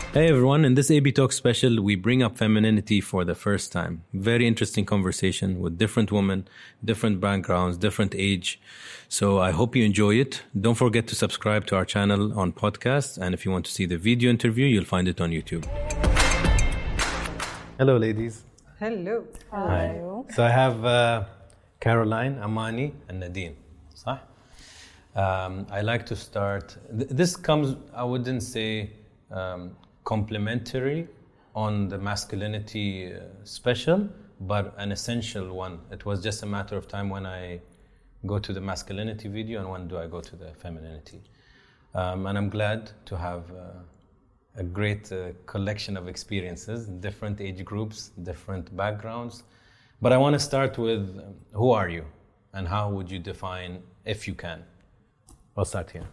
Hey everyone, in this AB Talk special, we bring up femininity for the first time. Very interesting conversation with different women, different backgrounds, different age. So I hope you enjoy it. Don't forget to subscribe to our channel on podcast. And if you want to see the video interview, you'll find it on YouTube. Hello, ladies. Hello. Hi. So I have Caroline, Amani, and Nadine. صح? I like to start. This comes, I wouldn't say complementary on the masculinity special, but an essential one. It was just a matter of time when I go to the masculinity video and when do I go to the femininity. And I'm glad to have a great collection of experiences, different age groups, different backgrounds. But I want to start with who are you and how would you define, if you can? I'll start here.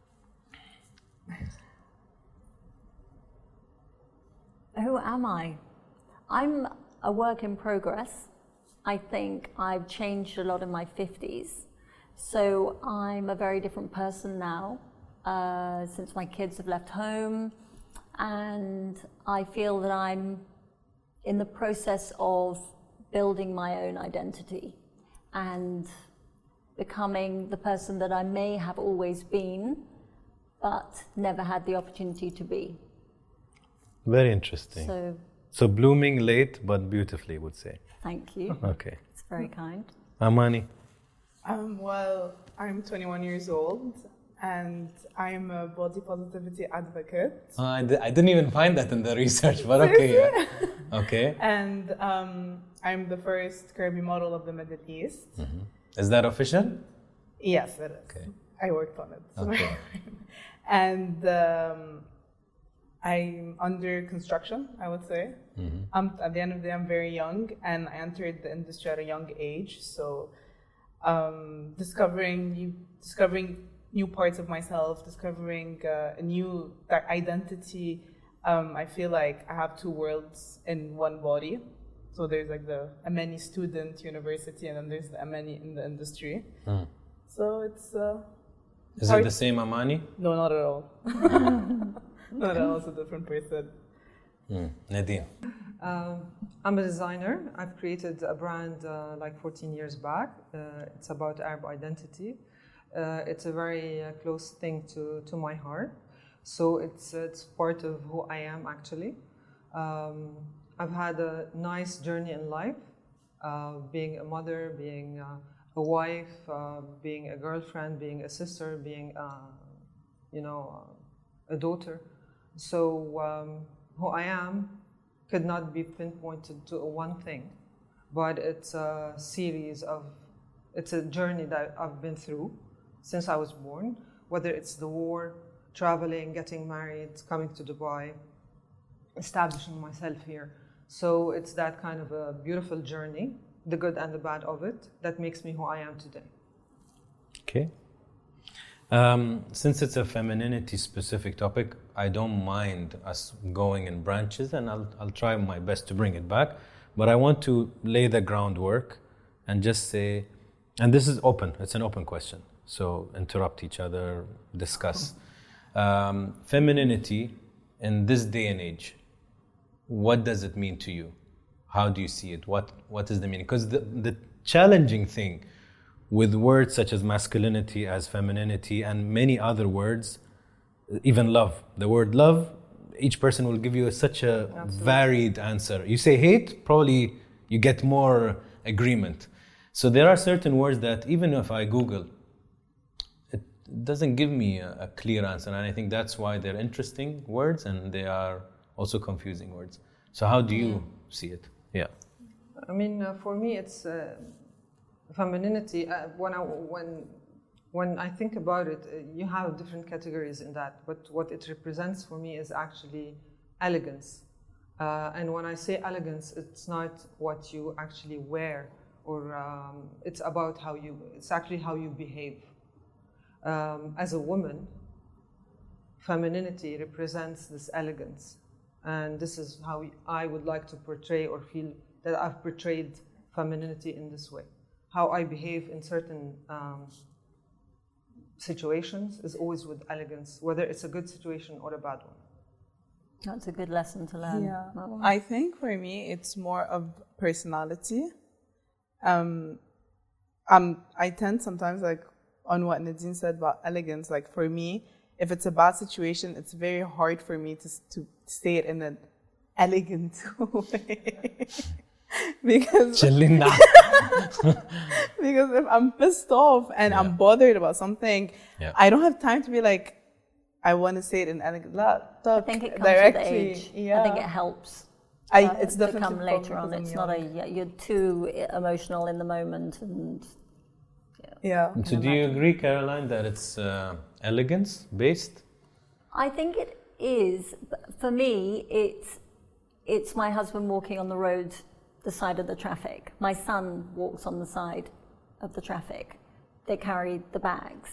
Who am I? I'm a work in progress. I think I've changed a lot in my 50s. So I'm a very different person now since my kids have left home. And I feel that I'm in the process of building my own identity and becoming the person that I may have always been, but never had the opportunity to be. Very interesting. So blooming late, but beautifully, would say. Thank you. Okay. It's very kind. Amani. Well, I'm 21 years old and I'm a body positivity advocate. I didn't even find that in the research, but okay. Yeah. Okay. And I'm the first curvy model of the Middle East. Mm-hmm. Is that official? Yes, it is. Okay. I worked on it. Okay. And I'm under construction, I would say. Mm-hmm. At the end of the day, I'm very young, and I entered the industry at a young age. So, discovering new parts of myself, discovering a new identity. I feel like I have two worlds in one body. So there's like the Amani student university, and then there's the Amani in the industry. Mm. So it's. Is it the same Amani? No, not at all. Not at all. It's a different person. Nadine. I'm a designer. I've created a brand like 14 years back. It's about Arab identity. It's a very close thing to my heart. So it's part of who I am actually. I've had a nice journey in life, being a mother, being a wife, being a girlfriend, being a sister, being a daughter. So who I am could not be pinpointed to one thing, but it's a journey that I've been through since I was born, whether it's the war, traveling, getting married, coming to Dubai, establishing myself here. So it's that kind of a beautiful journey, the good and the bad of it, that makes me who I am today. Okay. Since it's a femininity specific topic, I don't mind us going in branches, and I'll try my best to bring it back. But I want to lay the groundwork and just say, and this is open, it's an open question. So interrupt each other, discuss. Femininity in this day and age, what does it mean to you? How do you see it? What is the meaning? Because the challenging thing with words such as masculinity, as femininity, and many other words, even love. The word love, each person will give you such a varied answer. You say hate, probably you get more agreement. So there are certain words that even if I Google, it doesn't give me a clear answer. And I think that's why they're interesting words and they are also confusing words. So how do you see it? Yeah. I mean, for me, it's femininity. When I think about it, you have different categories in that. But what it represents for me is actually elegance. And when I say elegance, it's not what you actually wear, or it's about it's actually how you behave. As a woman, femininity represents this elegance. And this is how I would like to portray or feel that I've portrayed femininity in this way. How I behave in certain situations is always with elegance, whether it's a good situation or a bad one. That's a good lesson to learn. Yeah. Marwa. I think for me, it's more of personality. I tend sometimes, like, on what Nadine said about elegance, like, for me, if it's a bad situation, it's very hard for me to say it in an elegant way. Because if I'm pissed off and I'm bothered about something, I don't have time to be like, I want to say it in elegant. I think it comes directly. with age. Yeah. I think it helps. It's to definitely come later on. because It's I'm not young. you're too emotional in the moment, and Yeah. So do you agree, Caroline, that it's elegance based? I think it is. For me, it's my husband walking on the road, the side of the traffic. My son walks on the side of the traffic. They carry the bags.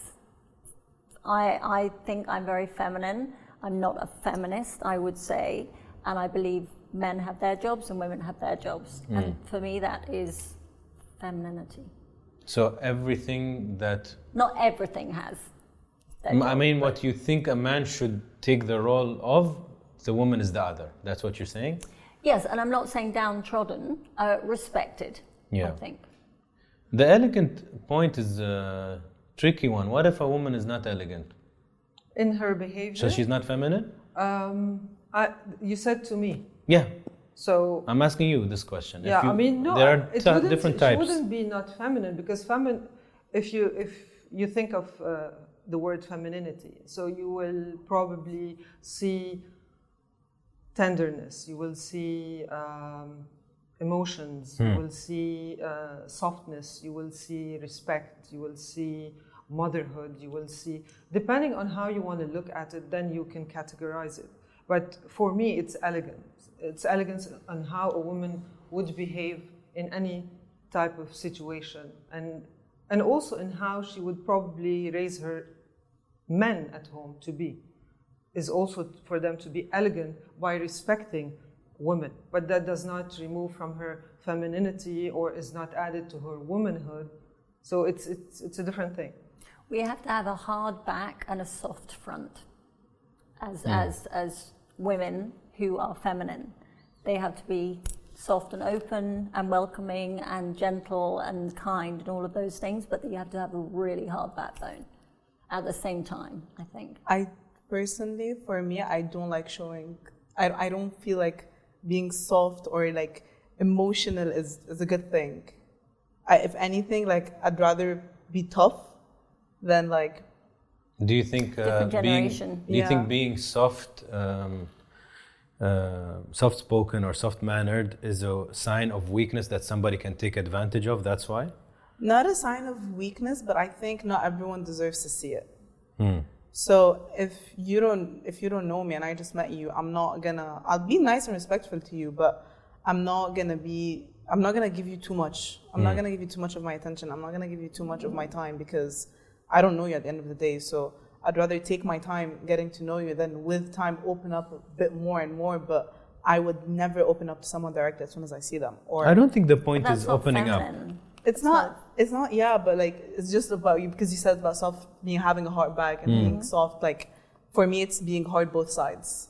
I think I'm very feminine. I'm not a feminist, I would say, and I believe men have their jobs and women have their jobs. And for me, that is femininity. So everything that... Not everything has their I job, mean, but- what you think a man should take the role of, the woman is the other. That's what you're saying? Yes, and I'm not saying downtrodden, respected, I think. The elegant point is a tricky one. What if a woman is not elegant? In her behavior. So she's not feminine? You said to me. Yeah. So I'm asking you this question. yeah, I mean, no, there are different types. It wouldn't be not feminine, because if you think of the word femininity, so you will probably see tenderness, you will see emotions, you will see softness, you will see respect, you will see motherhood, you will see, depending on how you want to look at it, then you can categorize it. But for me, it's elegance. It's elegance on how a woman would behave in any type of situation, and also in how she would probably raise her men at home to be, is also for them to be elegant by respecting women. But that does not remove from her femininity or is not added to her womanhood. So it's a different thing. We have to have a hard back and a soft front as women who are feminine. They have to be soft and open and welcoming and gentle and kind and all of those things, but you have to have a really hard backbone at the same time, I think. I personally, for me, I don't like showing, I don't feel like being soft or like emotional is a good thing. If anything, like, I'd rather be tough than like... Do you think being soft, soft-spoken or soft-mannered is a sign of weakness that somebody can take advantage of? That's why? Not a sign of weakness, but I think not everyone deserves to see it. So if you don't know me and I just met you, I'll be nice and respectful to you, but I'm not gonna give you too much. I'm not gonna give you too much of my attention. I'm not gonna give you too much of my time, because I don't know you at the end of the day. So I'd rather take my time getting to know you than with time open up a bit more and more. But I would never open up to someone directly as soon as I see them. Or I don't think the point is opening up. It's not, yeah, but like, it's just about you, because you said about having a hard back and being soft. Like, for me, it's being hard both sides.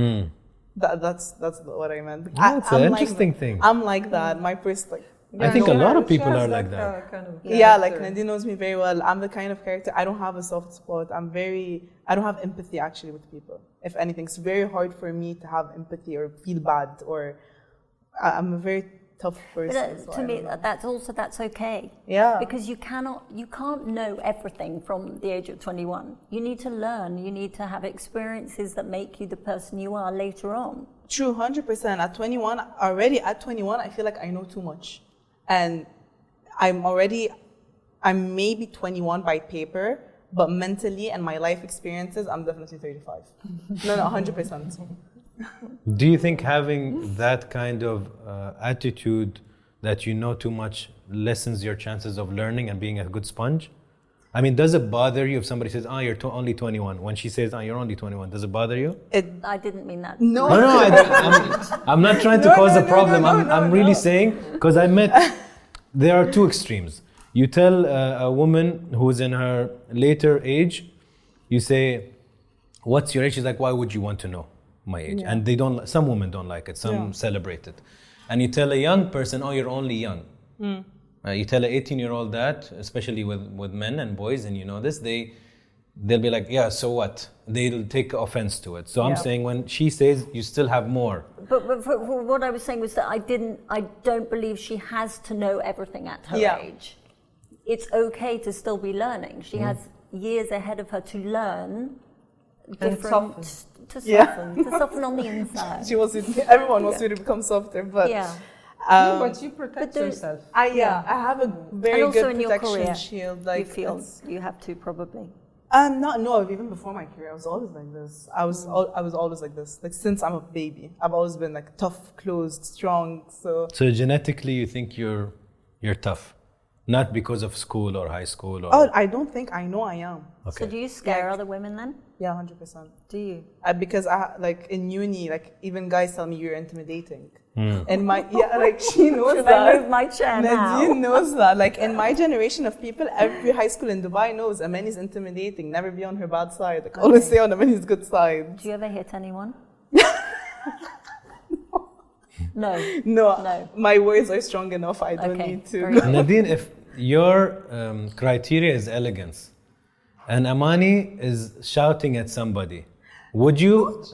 That's what I meant. It's an interesting thing. I'm like that. My person, I think a lot of people are like that. Kind of yeah, like Nadine knows me very well. I'm the kind of character, I don't have a soft spot. I don't have empathy actually with people. If anything, it's very hard for me to have empathy or feel bad, or I'm a very tough person. But to me, that's okay. Yeah. Because you can't know everything from the age of 21. You need to learn. You need to have experiences that make you the person you are later on. True, 100%. At 21, I feel like I know too much. And I'm maybe 21 by paper, but mentally and my life experiences, I'm definitely 35. No, 100%. Do you think having that kind of attitude that you know too much lessens your chances of learning and being a good sponge? I mean, does it bother you if somebody says, you're only 21? When she says, you're only 21, does it bother you? I didn't mean that. No. I'm not trying to cause a problem. I'm really saying, because there are two extremes. You tell a woman who's in her later age, you say, what's your age? She's like, why would you want to know? my age, and they don't. Some women don't like it. Some celebrate it. And you tell a young person, "Oh, you're only young." You tell an 18-year-old that, especially with men and boys, and you know this, they'll be like, "Yeah, so what?" They'll take offense to it. So I'm saying when she says you still have more. But what I was saying was that I don't believe she has to know everything at her age. It's okay to still be learning. She has years ahead of her to learn different, to soften on the inside. Everyone wants me to become softer, but but you protect yourself. I have a very and also good in your protection career, shield. Like, you feel you have to probably. Even before my career, I was always like this. I was always like this. Like, since I'm a baby, I've always been like tough, closed, strong. So genetically, you think you're tough, not because of school or high school. Or I don't think I know I am. Okay. So do you scare other women then? Yeah, 100%. Do you? Because like in uni, like even guys tell me you're intimidating. And like she knows Should that. I move my chair now? Nadine knows that. Like in my generation of people, every high school in Dubai knows Amani's intimidating. Never be on her bad side. Like always stay on Amani's good side. Do you ever hit anyone? No. No. My words are strong enough. I don't need to. Nadine, if your criteria is elegance, and Amani is shouting at somebody, would you?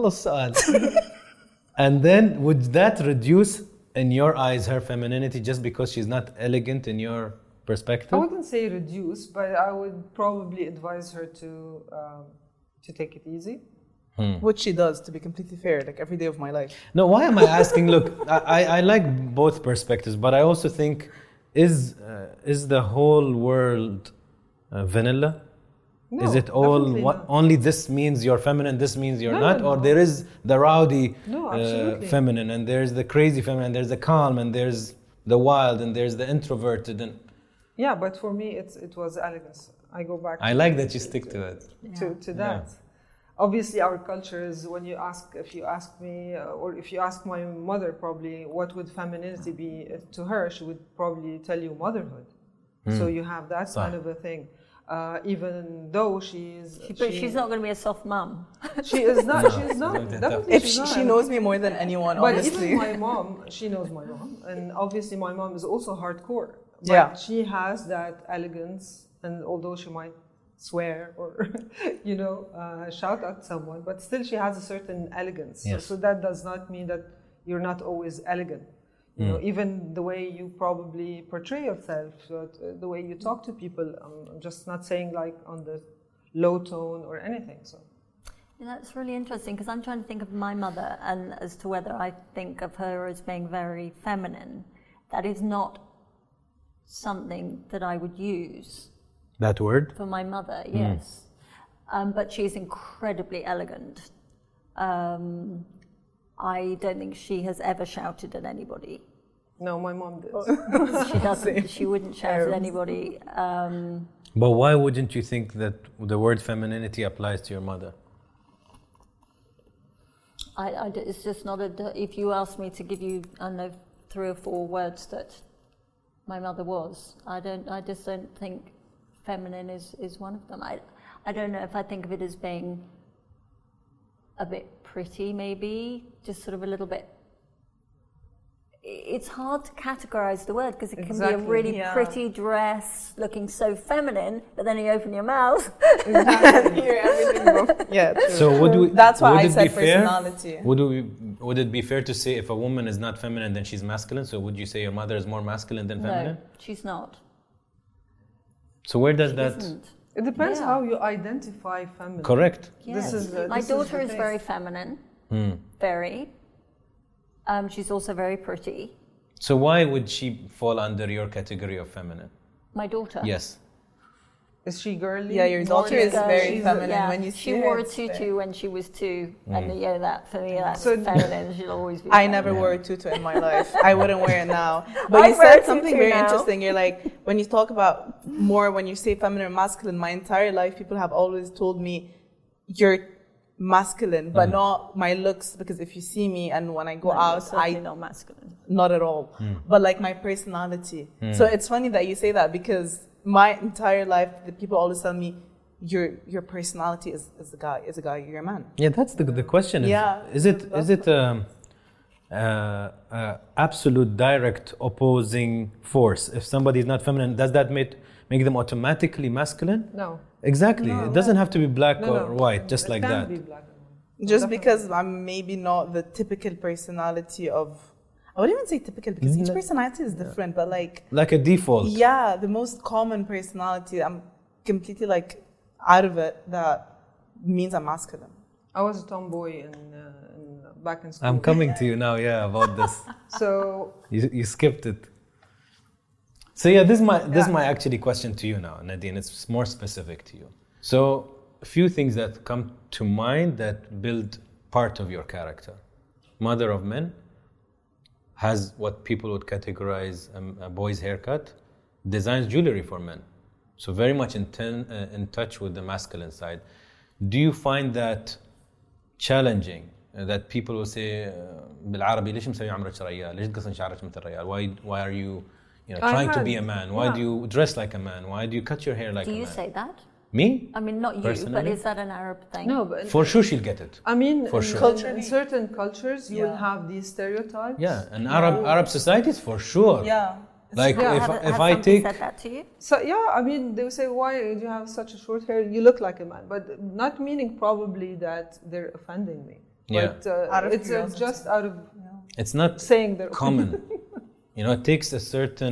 And then would that reduce in your eyes her femininity just because she's not elegant in your perspective? I wouldn't say reduce, but I would probably advise her to take it easy. Which she does, to be completely fair, like every day of my life. No, why am I asking? Look, I like both perspectives, but I also think, is the whole world vanilla? No, is it all only this means you're feminine, this means you're not? Or there is the rowdy feminine, and there's the crazy feminine, there's the calm, and there's the wild, and there's the introverted. And yeah, but for me, it was elegance. I go back. I like that you stick to it. To that. Obviously, our culture is if you ask me, or if you ask my mother, probably what would femininity be to her, she would probably tell you motherhood. So you have that kind of a thing. Even though she's not going to be a soft mum. She is not. No, she's not. Definitely she knows me more than anyone. But honestly, even my mom, she knows my mom, and obviously my mom is also hardcore. But she has that elegance, and although she might swear or shout at someone, but still she has a certain elegance. Yes. So that does not mean that you're not always elegant. You know, even the way you probably portray yourself, the way you talk to people. I'm just not saying like on the low tone or anything. So that's really interesting, because I'm trying to think of my mother and as to whether I think of her as being very feminine. That is not something that I would use. That word? For my mother, yes. But she's incredibly elegant. I don't think she has ever shouted at anybody. No, my mom did. She doesn't. She wouldn't shout at anybody. But why wouldn't you think that the word femininity applies to your mother? It's just not if you ask me to give you, I don't know, 3 or 4 words that my mother was, I just don't think feminine is one of them. I don't know if I think of it as being a bit pretty, maybe, just sort of a little bit. It's hard to categorize the word, because it can be a really pretty dress looking so feminine, but then you open your mouth. So that's why I said personality. Would it be fair to say if a woman is not feminine, then she's masculine? So would you say your mother is more masculine than feminine? No, she's not. So where does that? Isn't. It depends how you identify feminine. Correct. Yes. My daughter is very feminine. Very. She's also very pretty. So why would she fall under your category of feminine? My daughter? Yes. Is she girly? Yeah, your daughter is very feminine. When you see she wore a tutu when she was 2, and that for me, that's feminine. She'll always be. I never wore a tutu in my life. I wouldn't wear it now. But you said something very interesting. You're like, when you talk about more, when you say feminine or masculine, my entire life people have always told me you're masculine, but not my looks, because if you see me and when I go out, I'm not masculine. Not at all. But like my personality. So it's funny that you say that, because my entire life, the people always tell me, your personality is a guy, you're a man. Yeah, that's the question. Is it absolute direct opposing force? If somebody is not feminine, does that make them automatically masculine? No. Exactly. No, it doesn't have to be black No, or white, just it like can that. be black and white. Just Definitely. because I'm maybe not the typical personality of, I wouldn't even say typical because each personality is different, but like a default. yeah, the most common personality, I'm completely like out of it. That means I'm masculine. I was a tomboy back in school. I'm coming to you now, about this. So You skipped it. So this is my actually question to you now, Nadine. It's more specific to you. So a few things that come to mind that build part of your character. Mother of men, has what people would categorize a boy's haircut, designs jewelry for men. So very much in touch with the masculine side. Do you find that challenging? That people will say بالعربي ليش مسوي عمرك شريال؟ ليش تقصن شعرك مثل الرجال؟ Why are you trying to be a man? Why do you dress like a man? Why do you cut your hair like a man? Do you say that? Me? I mean, not you, but Personally? is that an Arab thing? no, but For sure she'll get it. I mean, For in, sure. in certain cultures, you will Yeah. have these stereotypes. Yeah, and Arab societies for sure. Yeah. Like Yeah. if Has I somebody take said that to you? So yeah, I mean, they will say, "Why do you have such a short hair? You look like a man," but not meaning probably that they're offending me. Yeah. But Out of it's curiosity. just out of it's not saying they're common. It takes a certain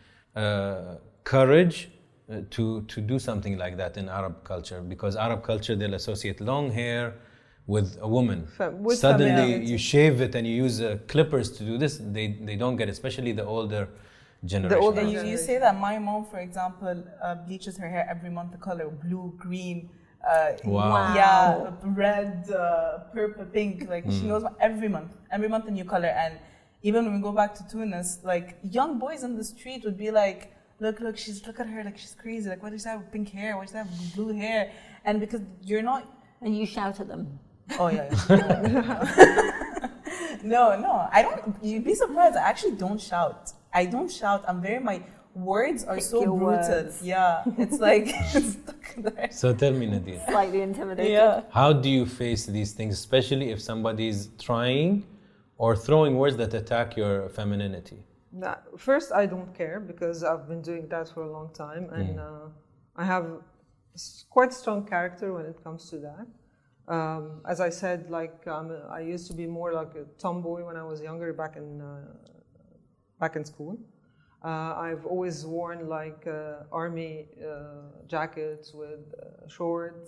courage to do something like that in Arab culture, because Arab culture they'll associate long hair with a woman. With Suddenly femininity. you shave it and you use clippers to do this. They don't get it, especially the older generation. older And Yeah. you say that my mom, for example, bleaches her hair every month, the color blue, green, Wow. yeah, red, purple, pink. Like she knows every month a new color. And even when we go back to Tunis, like young boys in the street would be like, look at her, like she's crazy. Like, why does she have pink hair? Why does she have blue hair? And because you're not. And you shout at them. Oh yeah. No, I don't. You'd be surprised. I actually don't shout. I don't shout. My words are Pick so your brutal. words. Yeah, it's like it's stuck there. So tell me, Nadine, Slightly intimidated. Yeah. how do you face these things, especially if somebody's trying or throwing words that attack your femininity? First, I don't care because I've been doing that for a long time, and I have quite strong character when it comes to that. As I said, like I used to be more like a tomboy when I was younger, back in school. I've always worn like army jackets with shorts,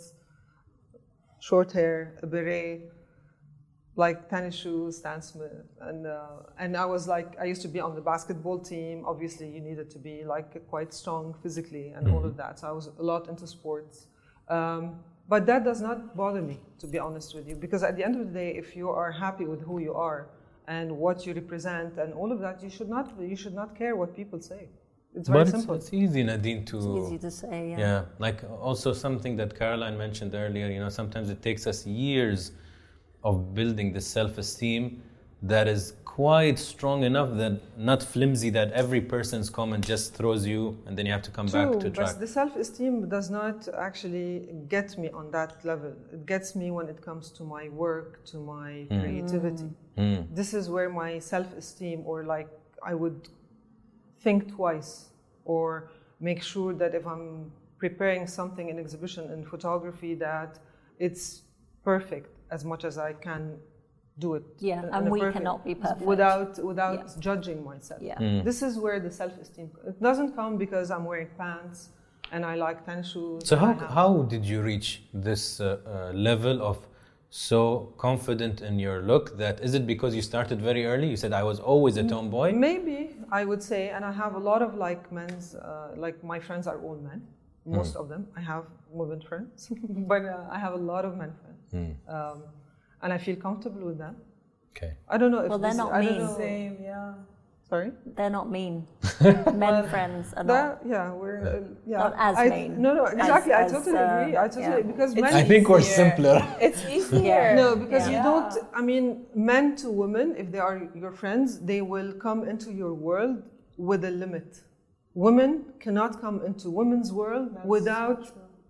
short hair, a beret, like tennis shoes, Stan Smith, and I used to be on the basketball team. Obviously, you needed to be like quite strong physically and all of that. So I was a lot into sports, but that does not bother me, to be honest with you, because at the end of the day, if you are happy with who you are and what you represent and all of that, you should not care what people say. It's very simple. It's easy, Nadine, to It's easy to say, yeah. yeah, like also something that Caroline mentioned earlier. Sometimes it takes us years of building this self-esteem that is quite strong enough, that not flimsy, that every person's comment just throws you and then you have to come back to track. But the self-esteem does not actually get me on that level. It gets me when it comes to my work, to my creativity. This is where my self-esteem, or like I would think twice or make sure that if I'm preparing something in exhibition in photography, that it's perfect as much as I can do it. Yeah, and we cannot be perfect. Without judging myself. Yeah. This is where the self-esteem, it doesn't come because I'm wearing pants and I like tennis shoes. So how did you reach this level of so confident in your look? That is it because you started very early? You said I was always a tomboy. Maybe I would say, and I have a lot of like men's, like my friends are all men, most of them. I have women friends, but I have a lot of men friends, and I feel comfortable with that. Okay. I don't know if Well, they're not I don't mean. know. Same, yeah. Sorry. They're not mean. Men friends are not. We're Not as mean. No, exactly. I as, totally agree. I totally yeah. because It's men. I think we're easier. simpler. It's easier. No, because you Yeah. don't. I mean, men to women, if they are your friends, they will come into your world with a limit. Women cannot come into women's world without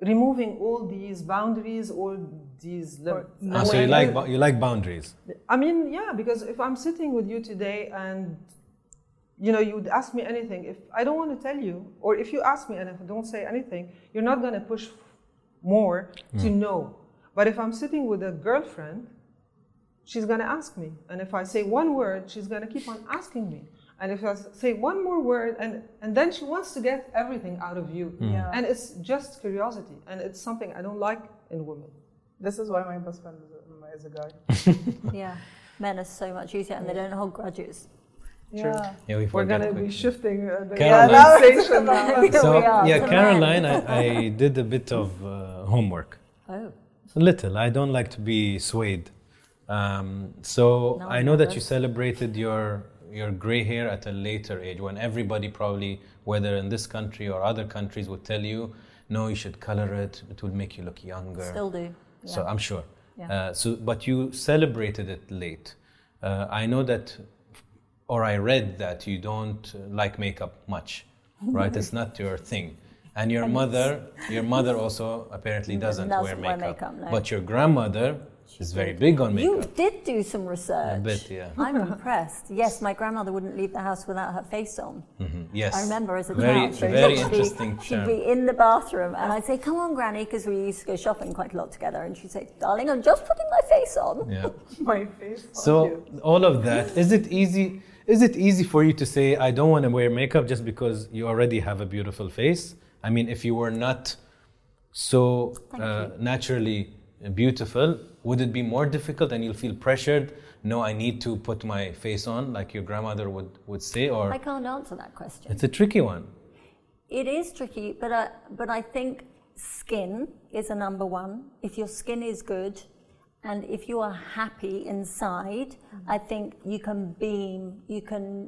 removing all these boundaries, all these limits. So you like boundaries. I mean, yeah, because if I'm sitting with you today and you would ask me anything, if I don't want to tell you, or if you ask me and if I don't say anything, you're not going to push more to know. But if I'm sitting with a girlfriend, she's going to ask me. And if I say one word, she's going to keep on asking me. And if I say one more word, and then she wants to get everything out of you. Yeah. And it's just curiosity. And it's something I don't like in women. This is why my best friend is a guy. Yeah, men are so much easier and they don't hold grudges. Yeah. We're going to be shifting the Caroline. conversation now. So we are. yeah, So Caroline, I did a bit of homework. Oh. A little. I don't like to be swayed. So No, I know that you nervous. celebrated your gray hair at a later age, when everybody probably, whether in this country or other countries, would tell you, no, you should color it. It will make you look younger. Still do. Yeah. So I'm sure. Yeah. But you celebrated it late. I know that, or I read that you don't like makeup much, right? It's not your thing. And your mother also apparently doesn't wear makeup. No. But your grandmother is very big on You makeup. did do some research. A bit, yeah. I'm impressed. Yes, my grandmother wouldn't leave the house without her face on. Yes. I remember as a very, child. very She'd be- interesting She'd term. be in the bathroom and I'd say, come on, Granny, because we used to go shopping quite a lot together. And she'd say, darling, I'm just putting my face on. Yeah. My face. So all of that, is it easy for you to say, I don't want to wear makeup just because you already have a beautiful face? I mean, if you were not so naturally beautiful, would it be more difficult and you'll feel pressured? No, I need to put my face on, like your grandmother would say, or I can't answer that question. it's a tricky one. It is tricky, but I think skin is a number one. If your skin is good and if you are happy inside, I think you can beam, you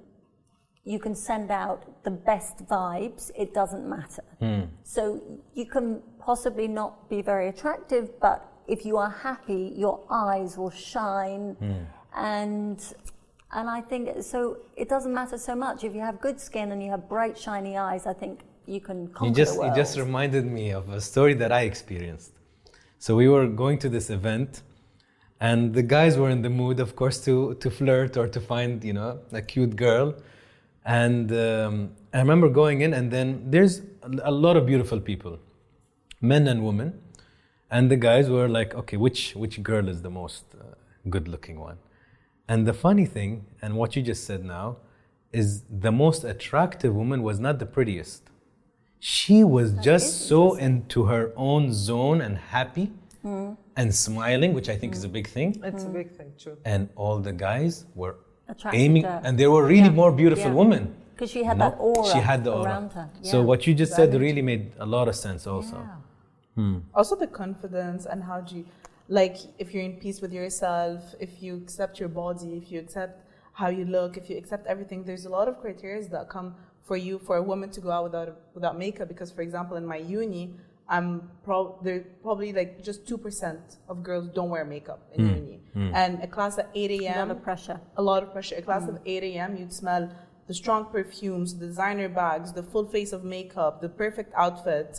can send out the best vibes. It doesn't matter. So you can possibly not be very attractive, but if you are happy, your eyes will shine. And I think, so it doesn't matter so much. If you have good skin and you have bright, shiny eyes, I think you can conquer the world. You just reminded me of a story that I experienced. So we were going to this event, and the guys were in the mood, of course, to flirt or to find, a cute girl. And I remember going in, and then there's a lot of beautiful people, men and women. And the guys were like, okay, which girl is the most good-looking one? And the funny thing, and what you just said now, is the most attractive woman was not the prettiest. She was just so into her own zone and happy and smiling, which I think is a big thing. It's a big thing, true. And all the guys were Attracted aiming, to her. and there were really more beautiful women. Because she had that aura She had the aura. around her. So Yeah. what you just said really made a lot of sense also. Yeah. Also the confidence and how do you, like, if you're in peace with yourself, if you accept your body, if you accept how you look, if you accept everything, there's a lot of criteria that come for you, for a woman to go out without makeup. Because, for example, in my uni, there probably like just 2% of girls don't wear makeup in uni. And a class at 8 A a.m. lot of pressure. A lot of pressure. A class of 8 a.m. you'd smell the strong perfumes, the designer bags, the full face of makeup, the perfect outfit.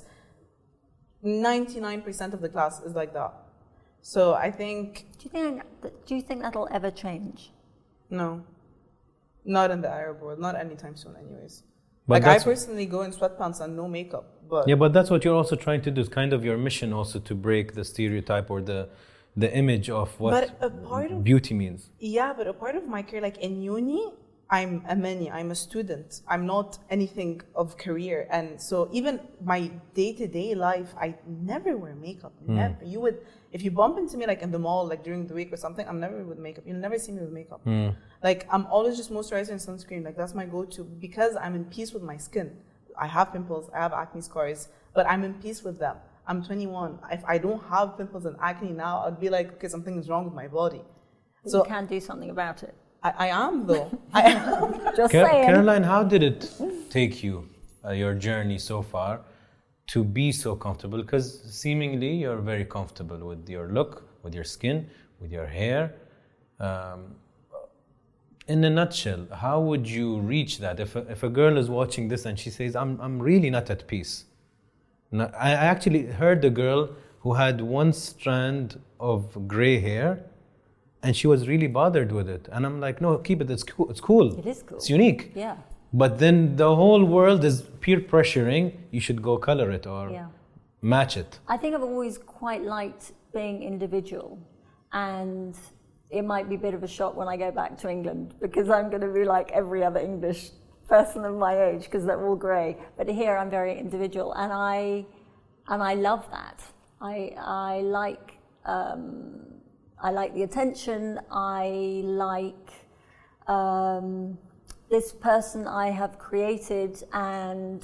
99% of the class is like that. So I think Do you think that'll ever change? no, not in the Arab world, not anytime soon, anyways. But Like I that's- personally go in sweatpants and no makeup, but Yeah, but that's what you're also trying to do. It's kind of your mission also to break the stereotype or the image of what But a part of- beauty means. yeah, but a part of my career, like in uni, I'm a mini, I'm a student. I'm not anything of career. And so even my day-to-day life, I never wear makeup. Never. You would, if you bump into me like in the mall, like during the week or something, I'm never with makeup. You'll never see me with makeup. Like I'm always just moisturizer and sunscreen. Like that's my go-to because I'm in peace with my skin. I have pimples, I have acne scars, but I'm in peace with them. I'm 21. If I don't have pimples and acne now, I'd be like, okay, something is wrong with my body. You can do something about it. I am though. I am. Just saying. Caroline, how did it take you, your journey so far, to be so comfortable? Because seemingly you're very comfortable with your look, with your skin, with your hair. In a nutshell, how would you reach that? If a girl is watching this and she says, I'm really not at peace. No, I actually heard a girl who had one strand of gray hair, and she was really bothered with it. And I'm like, no, keep it. It's cool. It's cool. It is cool. It's unique. Yeah. But then the whole world is peer pressuring. You should go color it or match it. I think I've always quite liked being individual, and it might be a bit of a shock when I go back to England because I'm going to be like every other English person of my age because they're all grey. But here I'm very individual, and I love that. I like the attention. I like this person I have created and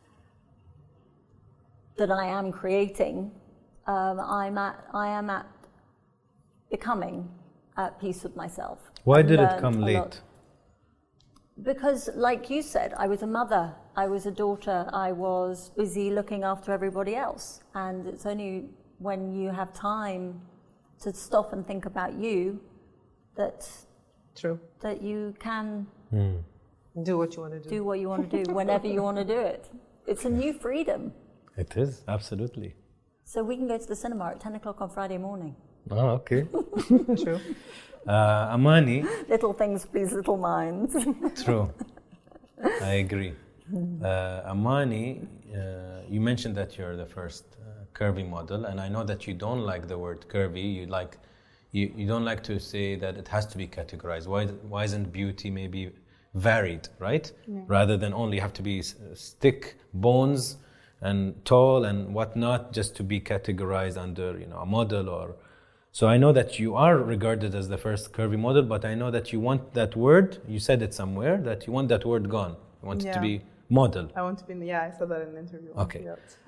that I am creating. I am at becoming at peace with myself. Why did it come late? Because, like you said, I was a mother, I was a daughter, I was busy looking after everybody else. And it's only when you have time to stop and think about you that you can do what you want to do. Do what you want to do whenever you want to do it. It's a new freedom. It is, absolutely. So we can go to the cinema at 10 o'clock on Friday morning. Oh, okay. True. Amani. Little things please little minds. True. I agree. Amani, you mentioned that you're the first curvy model, and I know that you don't like the word curvy. You don't like to say that it has to be categorized. Why isn't beauty maybe varied, right? Yeah. Rather than only have to be stick, bones, and tall and whatnot, just to be categorized under a model or. So I know that you are regarded as the first curvy model, but I know that you want that word. You said it somewhere that you want that word gone. You want it to be model. I want to be. I said that in an interview. Okay.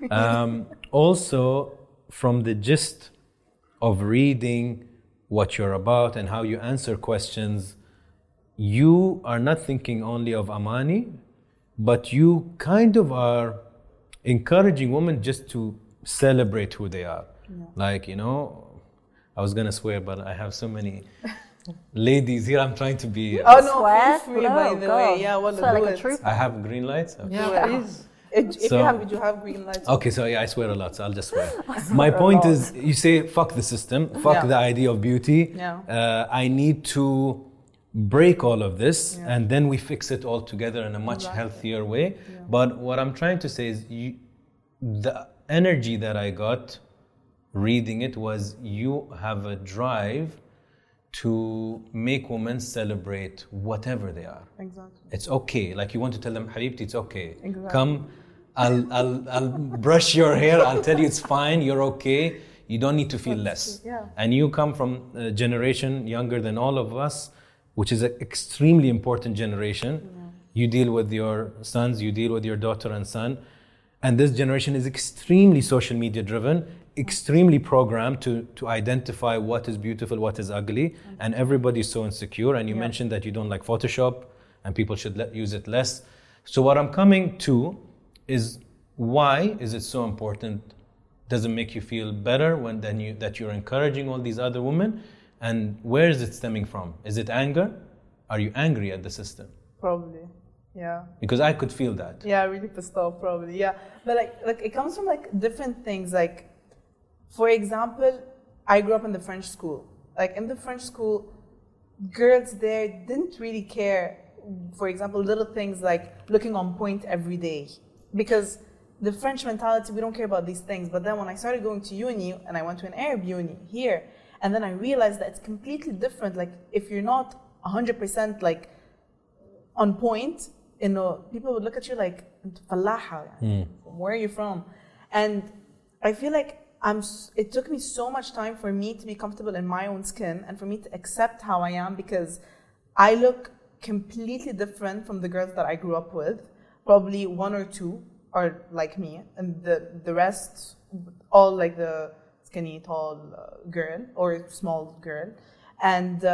Also, from the gist of reading what you're about and how you answer questions, you are not thinking only of Amani, but you kind of are encouraging women just to celebrate who they are. Yeah. Like, I was going to swear, but I have so many ladies here. I'm trying to be... Oh, no, swear? Feel free, by the way. Yeah, well, swear like a trooper. I have green lights? Okay. Yeah, please. If you have green lights. Okay, so I swear a lot, so I'll just swear. My point is, you say, fuck the system, fuck the idea of beauty. Yeah. I need to break all of this, and then we fix it all together in a much healthier way. Yeah. But what I'm trying to say is, the energy that I got reading it was you have a drive to make women celebrate whatever they are. Exactly. It's okay. Like you want to tell them, Habibti, it's okay. Exactly. Come, I'll brush your hair. I'll tell you it's fine. You're okay. You don't need to feel less. Yeah. And you come from a generation younger than all of us, which is an extremely important generation. Yeah. You deal with your sons, you deal with your daughter and son. And this generation is extremely social media driven, extremely programmed to identify what is beautiful, what is ugly, and everybody's so insecure. And you mentioned that you don't like Photoshop and people should use it less. So what I'm coming to is, why is it so important? Does it make you feel better that you're encouraging all these other women? And where is it stemming from? Is it anger? Are you angry at the system? Probably. Yeah. Because I could feel that. Yeah, really pissed off, probably. Yeah. But like it comes from different things. Like, for example, I grew up in the French school. Like in the French school, girls there didn't really care, for example, little things like looking on point every day. Because the French mentality, we don't care about these things. But then when I started going to uni, and I went to an Arab uni here, and then I realized that it's completely different. Like if you're not 100% like on point, people would look at you like, fallaha, where are you from? And I feel like it took me so much time for me to be comfortable in my own skin and for me to accept how I am, because I look completely different from the girls that I grew up with. Probably one or two are like me, and the rest, all like the skinny, tall girl or small girl. And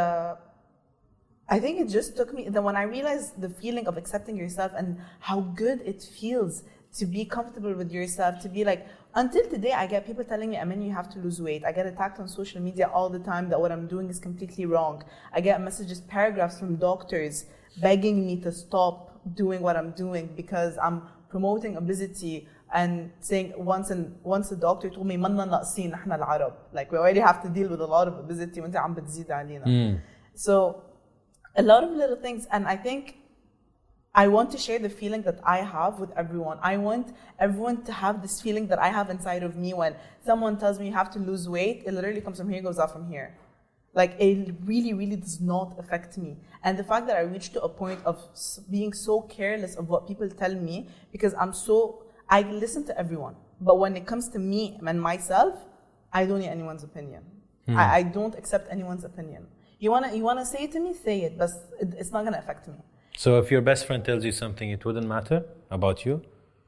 I think it just took me, then when I realized the feeling of accepting yourself and how good it feels to be comfortable with yourself, to be like, until today I get people telling me, Amin, you have to lose weight. I get attacked on social media all the time that what I'm doing is completely wrong. I get messages, paragraphs from doctors begging me to stop doing what I'm doing because I'm promoting obesity, and saying once the doctor told me "manna naqsin نحن العرب," like we already have to deal with a lot of obesity وانت عم بتزيد علينا. So a lot of little things, and I think I want to share the feeling that I have with everyone. I want everyone to have this feeling that I have inside of me when someone tells me you have to lose weight, it literally comes from here, goes out from here. Like, it really, really does not affect me. And the fact that I reached to a point of being so careless of what people tell me, because I listen to everyone. But when it comes to me and myself, I don't need anyone's opinion. I don't accept anyone's opinion. You wanna say it to me, say it, but it's not gonna affect me. So if your best friend tells you something, it wouldn't matter about you?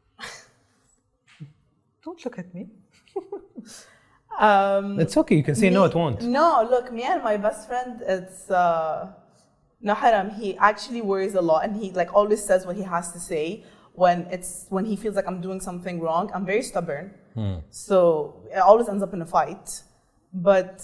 Don't look at me. It's okay, you can say no, it won't. No, look, me and my best friend, it's Naharam, he actually worries a lot, and he like always says what he has to say when he feels like I'm doing something wrong. I'm very stubborn, so it always ends up in a fight. But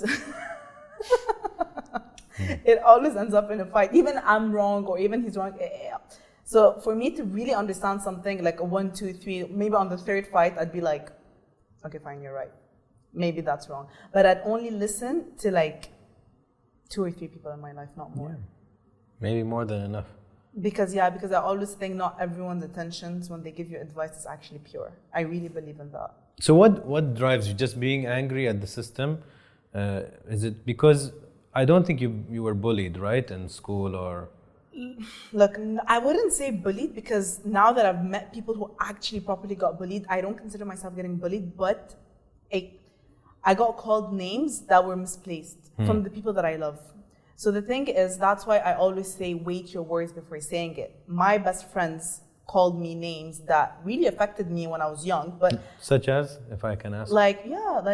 it always ends up in a fight. Even I'm wrong or even he's wrong. So for me to really understand something like a 1, 2, 3, maybe on the third fight, I'd be like, okay, fine, you're right. Maybe that's wrong. But I'd only listen to like 2 or 3 people in my life, not more. Yeah. Maybe more than enough. Because I always think not everyone's intentions when they give you advice is actually pure. I really believe in that. So what drives you? Just being angry at the system? Is it because I don't think you were bullied, right, in school or? Look, I wouldn't say bullied, because now that I've met people who actually properly got bullied, I don't consider myself getting bullied, but I got called names that were misplaced from the people that I love. So the thing is, that's why I always say weight your words before saying it. My best friends called me names that really affected me when I was young, but such as, if I can ask, like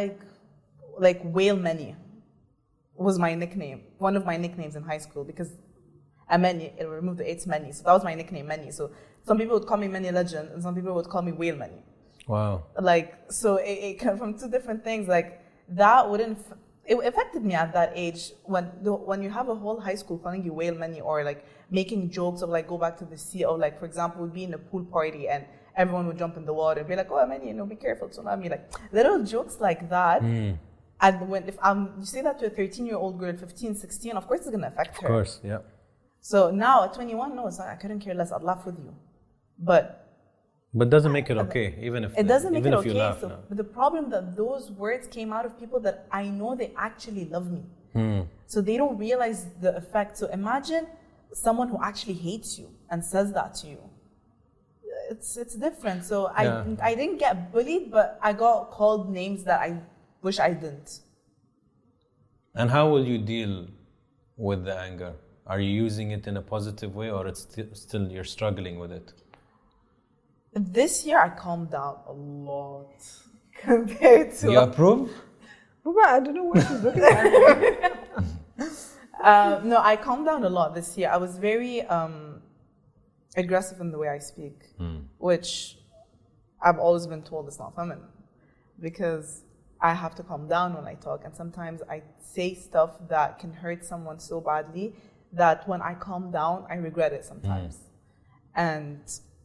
Whale Many was my nickname, one of my nicknames in high school, because Amani, it removed the 8 Many, so that was my nickname, Many. So some people would call me Many Legend, and some people would call me Whale Many. Wow. Like, so it came from 2 different things. Like, that it affected me at that age when you have a whole high school calling you Whale Many, or like making jokes of like go back to the sea, or like, for example, we'd be in a pool party and everyone would jump in the water and be like, oh, Amani, be careful, tsunami, like little jokes like that. And if you say that to a 13-year-old girl, 15, 16, of course it's gonna affect her. Of course, yeah. So now at 21, no, it's not, I couldn't care less. I'd laugh with you, but doesn't make it okay, even if it doesn't make it okay. You laugh, so, no. But the problem that those words came out of people that I know they actually love me, so they don't realize the effect. So imagine someone who actually hates you and says that to you. It's different. So I didn't get bullied, but I got called names that I wish I didn't. And how will you deal with the anger? Are you using it in a positive way, or it's still you're struggling with it? This year I calmed down a lot compared to. You approve? I don't know what she's looking at. No, I calmed down a lot this year. I was very aggressive in the way I speak, which I've always been told is not feminine, because I have to calm down when I talk, and sometimes I say stuff that can hurt someone so badly that when I calm down, I regret it sometimes. And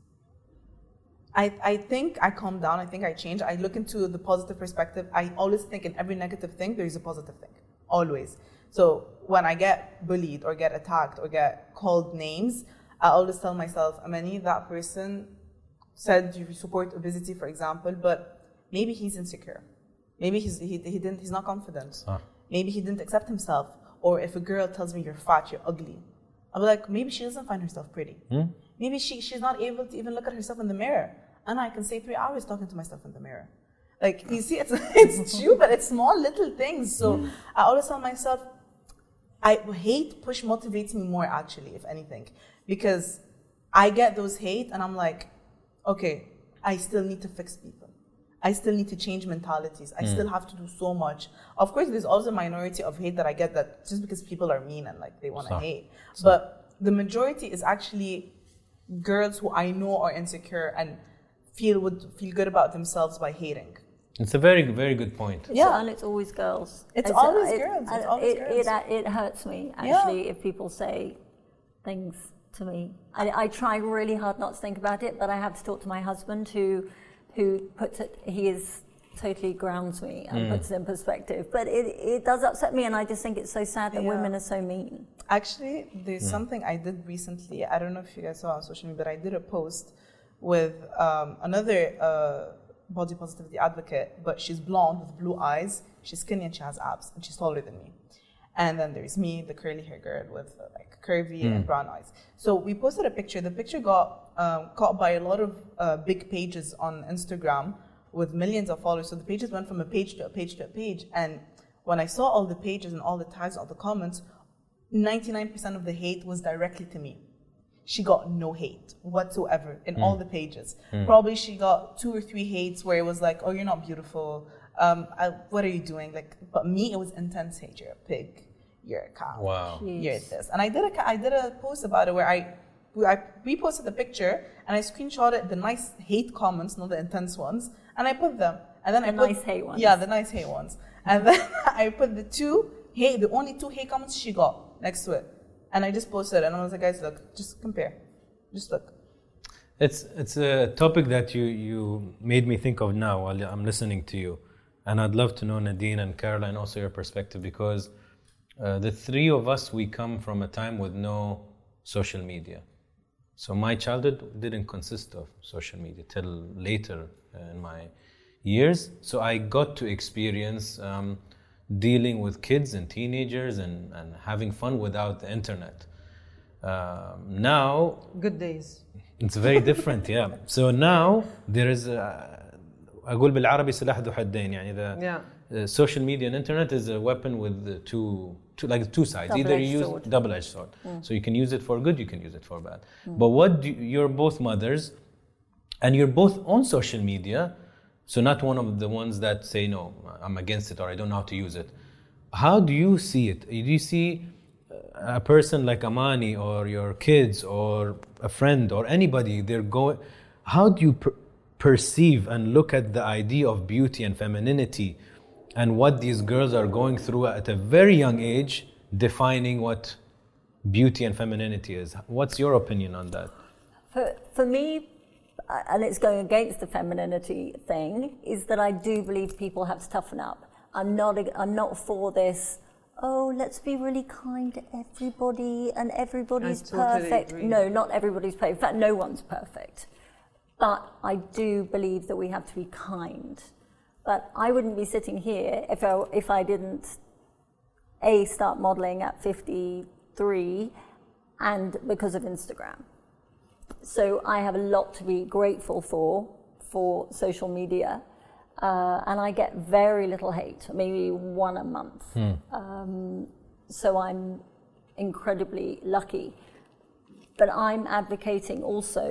I think I calm down, I think I change. I look into the positive perspective. I always think in every negative thing, there is a positive thing, always. So when I get bullied or get attacked or get called names, I always tell myself, Amani, that person said you support obesity, for example, but maybe he's insecure. Maybe he's not confident. Maybe he didn't accept himself. Or if a girl tells me you're fat, you're ugly, I'll be like, maybe she doesn't find herself pretty. Maybe she's not able to even look at herself in the mirror. And I can say 3 hours talking to myself in the mirror. Like, you see, it's true, but it's small little things. So I always tell myself, hate push motivates me more, actually, if anything. Because I get those hate and I'm like, okay, I still need to fix people. I still need to change mentalities. I still have to do so much. Of course, there's also a minority of hate that I get, that just because people are mean and like they want to hate. But the majority is actually girls who I know are insecure and would feel good about themselves by hating. It's a very, very good point. Yeah, and it's always girls. It's always girls. It's always girls. It hurts me, actually, if people say things to me. I try really hard not to think about it, but I have to talk to my husband, who who puts it, he is totally grounds me and puts it in perspective. But it does upset me, and I just think it's so sad that women are so mean. Actually, there's something I did recently. I don't know if you guys saw on social media, but I did a post with another body positivity advocate, but she's blonde with blue eyes, she's skinny and she has abs, and she's taller than me. And then there's me, the curly hair girl with like curvy and brown eyes. So we posted a picture. The picture got caught by a lot of big pages on Instagram with millions of followers. So the pages went from a page to a page to a page. And when I saw all the pages and all the tags, all the comments, 99% of the hate was directly to me. She got no hate whatsoever in all the pages. Probably she got 2 or 3 hates where it was like, oh, you're not beautiful. What are you doing? Like, but me, it was intense hate. You're a pig. You're a cow. Wow. Jeez. You're this. And I did a post about it where I reposted the picture and I screenshotted the nice hate comments, not the intense ones, and I put them. And then Nice hate ones. Yeah, the nice hate ones. And then I put the only 2 hate comments she got next to it. And I just posted it, and I was like, guys, look, just compare. Just look. It's a topic that you made me think of now while I'm listening to you. And I'd love to know, Nadine and Caroline, also your perspective, because the 3 of us, we come from a time with no social media. So my childhood didn't consist of social media till later in my years. So I got to experience dealing with kids and teenagers and having fun without the internet. Now... Good days. It's very different, yeah. So now there is أقول بالعربي سلاح ذو حدين يعني the social media and internet is a weapon with two sides. Either you use double-edged sword. So you can use it for good, you can use it for bad. But you're both mothers and you're both on social media. So not one of the ones that say, no, I'm against it or I don't know how to use it. How do you see it? Do you see a person like Amani or your kids or a friend or anybody, how do you perceive and look at the idea of beauty and femininity and what these girls are going through at a very young age, defining what beauty and femininity is? What's your opinion on that? For me, and it's going against the femininity thing, is that I do believe people have to toughen up. I'm not for this, oh, let's be really kind to everybody and everybody's perfect. Agree. No, not everybody's perfect. In fact, no one's perfect. But I do believe that we have to be kind. But I wouldn't be sitting here if I didn't, A, start modeling at 53 and because of Instagram. So I have a lot to be grateful for social media. And I get very little hate, maybe 1 a month. So I'm incredibly lucky. But I'm advocating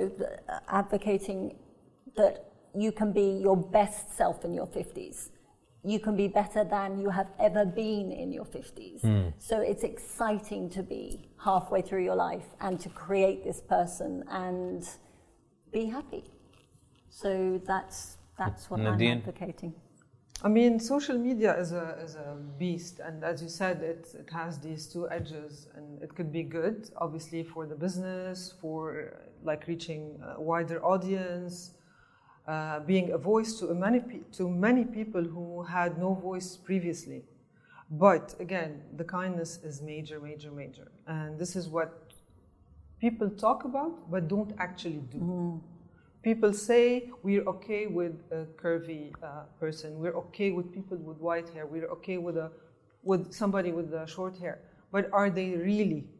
that you can be your best self in your 50s. You can be better than you have ever been in your 50s. So it's exciting to be halfway through your life and to create this person and be happy. So that's what Nadine? I'm advocating. I mean, social media is a beast, and as you said, it has these 2 edges, and it could be good, obviously, for the business, for like reaching a wider audience, being a voice to many people who had no voice previously. But again, the kindness is major, major, major, and this is what people talk about but don't actually do. People say we're okay with a curvy person. We're okay with people with white hair. We're okay with somebody with short hair. But are they really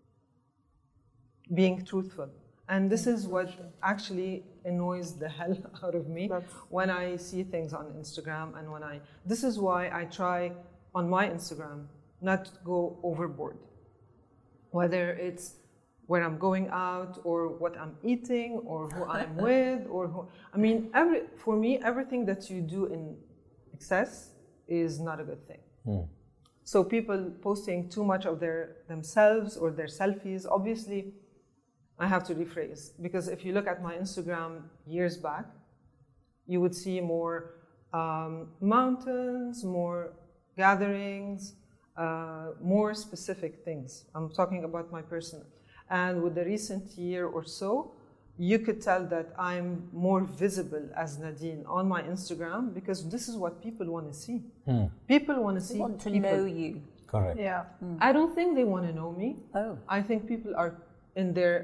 being truthful? And this is what actually annoys the hell out of me when I see things on Instagram and this is why I try on my Instagram not to go overboard. Whether it's where I'm going out, or what I'm eating, or who I'm with, for me, everything that you do in excess is not a good thing. So people posting too much of themselves or their selfies, obviously, I have to rephrase, because if you look at my Instagram years back, you would see more mountains, more gatherings, more specific things. I'm talking about my personal. And with the recent year or so, you could tell that I'm more visible as Nadine on my Instagram because this is what people want to see. People want to see. They want to people. know you. Correct. Yeah. I don't think they want to know me. Oh. I think people are in their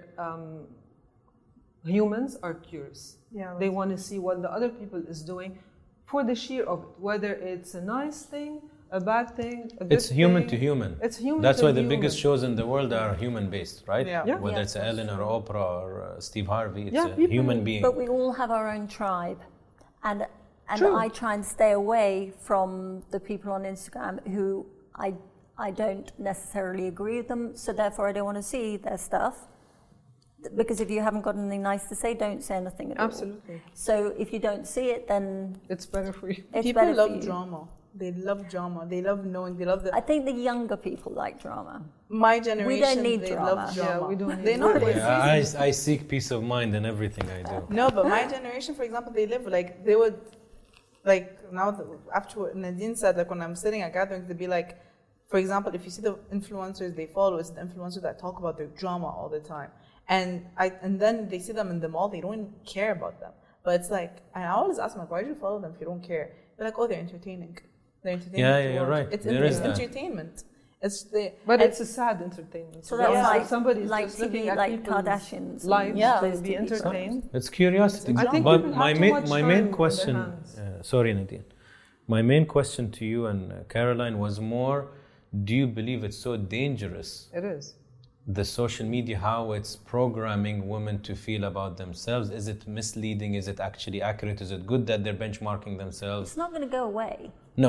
humans are curious. Yeah. They want to see what the other people is doing for the sheer of it, whether it's a nice thing, a bad thing, a good It's human thing. to human. It's human That's to why the human. biggest shows in the world are human based, right? Yeah. Yeah. Whether Yeah, it's Ellen or Oprah or Steve Harvey, it's Yeah, a people- human being. But we all have our own tribe. And True. I try and stay away from the people on Instagram who I don't necessarily agree with them, so therefore I don't want to see their stuff. Because if you haven't got anything nice to say, don't say anything at all. Absolutely. So if you don't see it, then It's better for you. it's People better love for you. drama. They love drama. They love knowing. They love the. I think the younger people like drama. My generation. need they drama. love drama. Yeah, we don't They need know drama. they Yeah, I seek peace of mind in everything I do. No, but my generation, for example, they live like they would, like now after what Nadine said, like when I'm sitting at gatherings, they'd be like, for example, if you see the influencers they follow, it's the influencers that talk about their drama all the time, and then they see them in the mall, they don't even care about them. But it's like, and I always ask them, like, why do you follow them if you don't care? They're like, oh, they're entertaining. They're entertaining. Yeah, to yeah, you're watch. right. It's, There is that. entertainment. It's the But and- it's a sad entertainment. So that's Yeah. like, If somebody's like just TV, looking at like people's Kardashians. and lives Yeah. to those be TV entertained. It's curiosity. I think but people have too much my time main on their question, hands. sorry Nadine, my main question to you and Caroline was more, do you believe it's so dangerous, It is. the social media, how it's programming women to feel about themselves? Is it misleading? Is it actually accurate? Is it good that they're benchmarking themselves? It's not going to go away. No.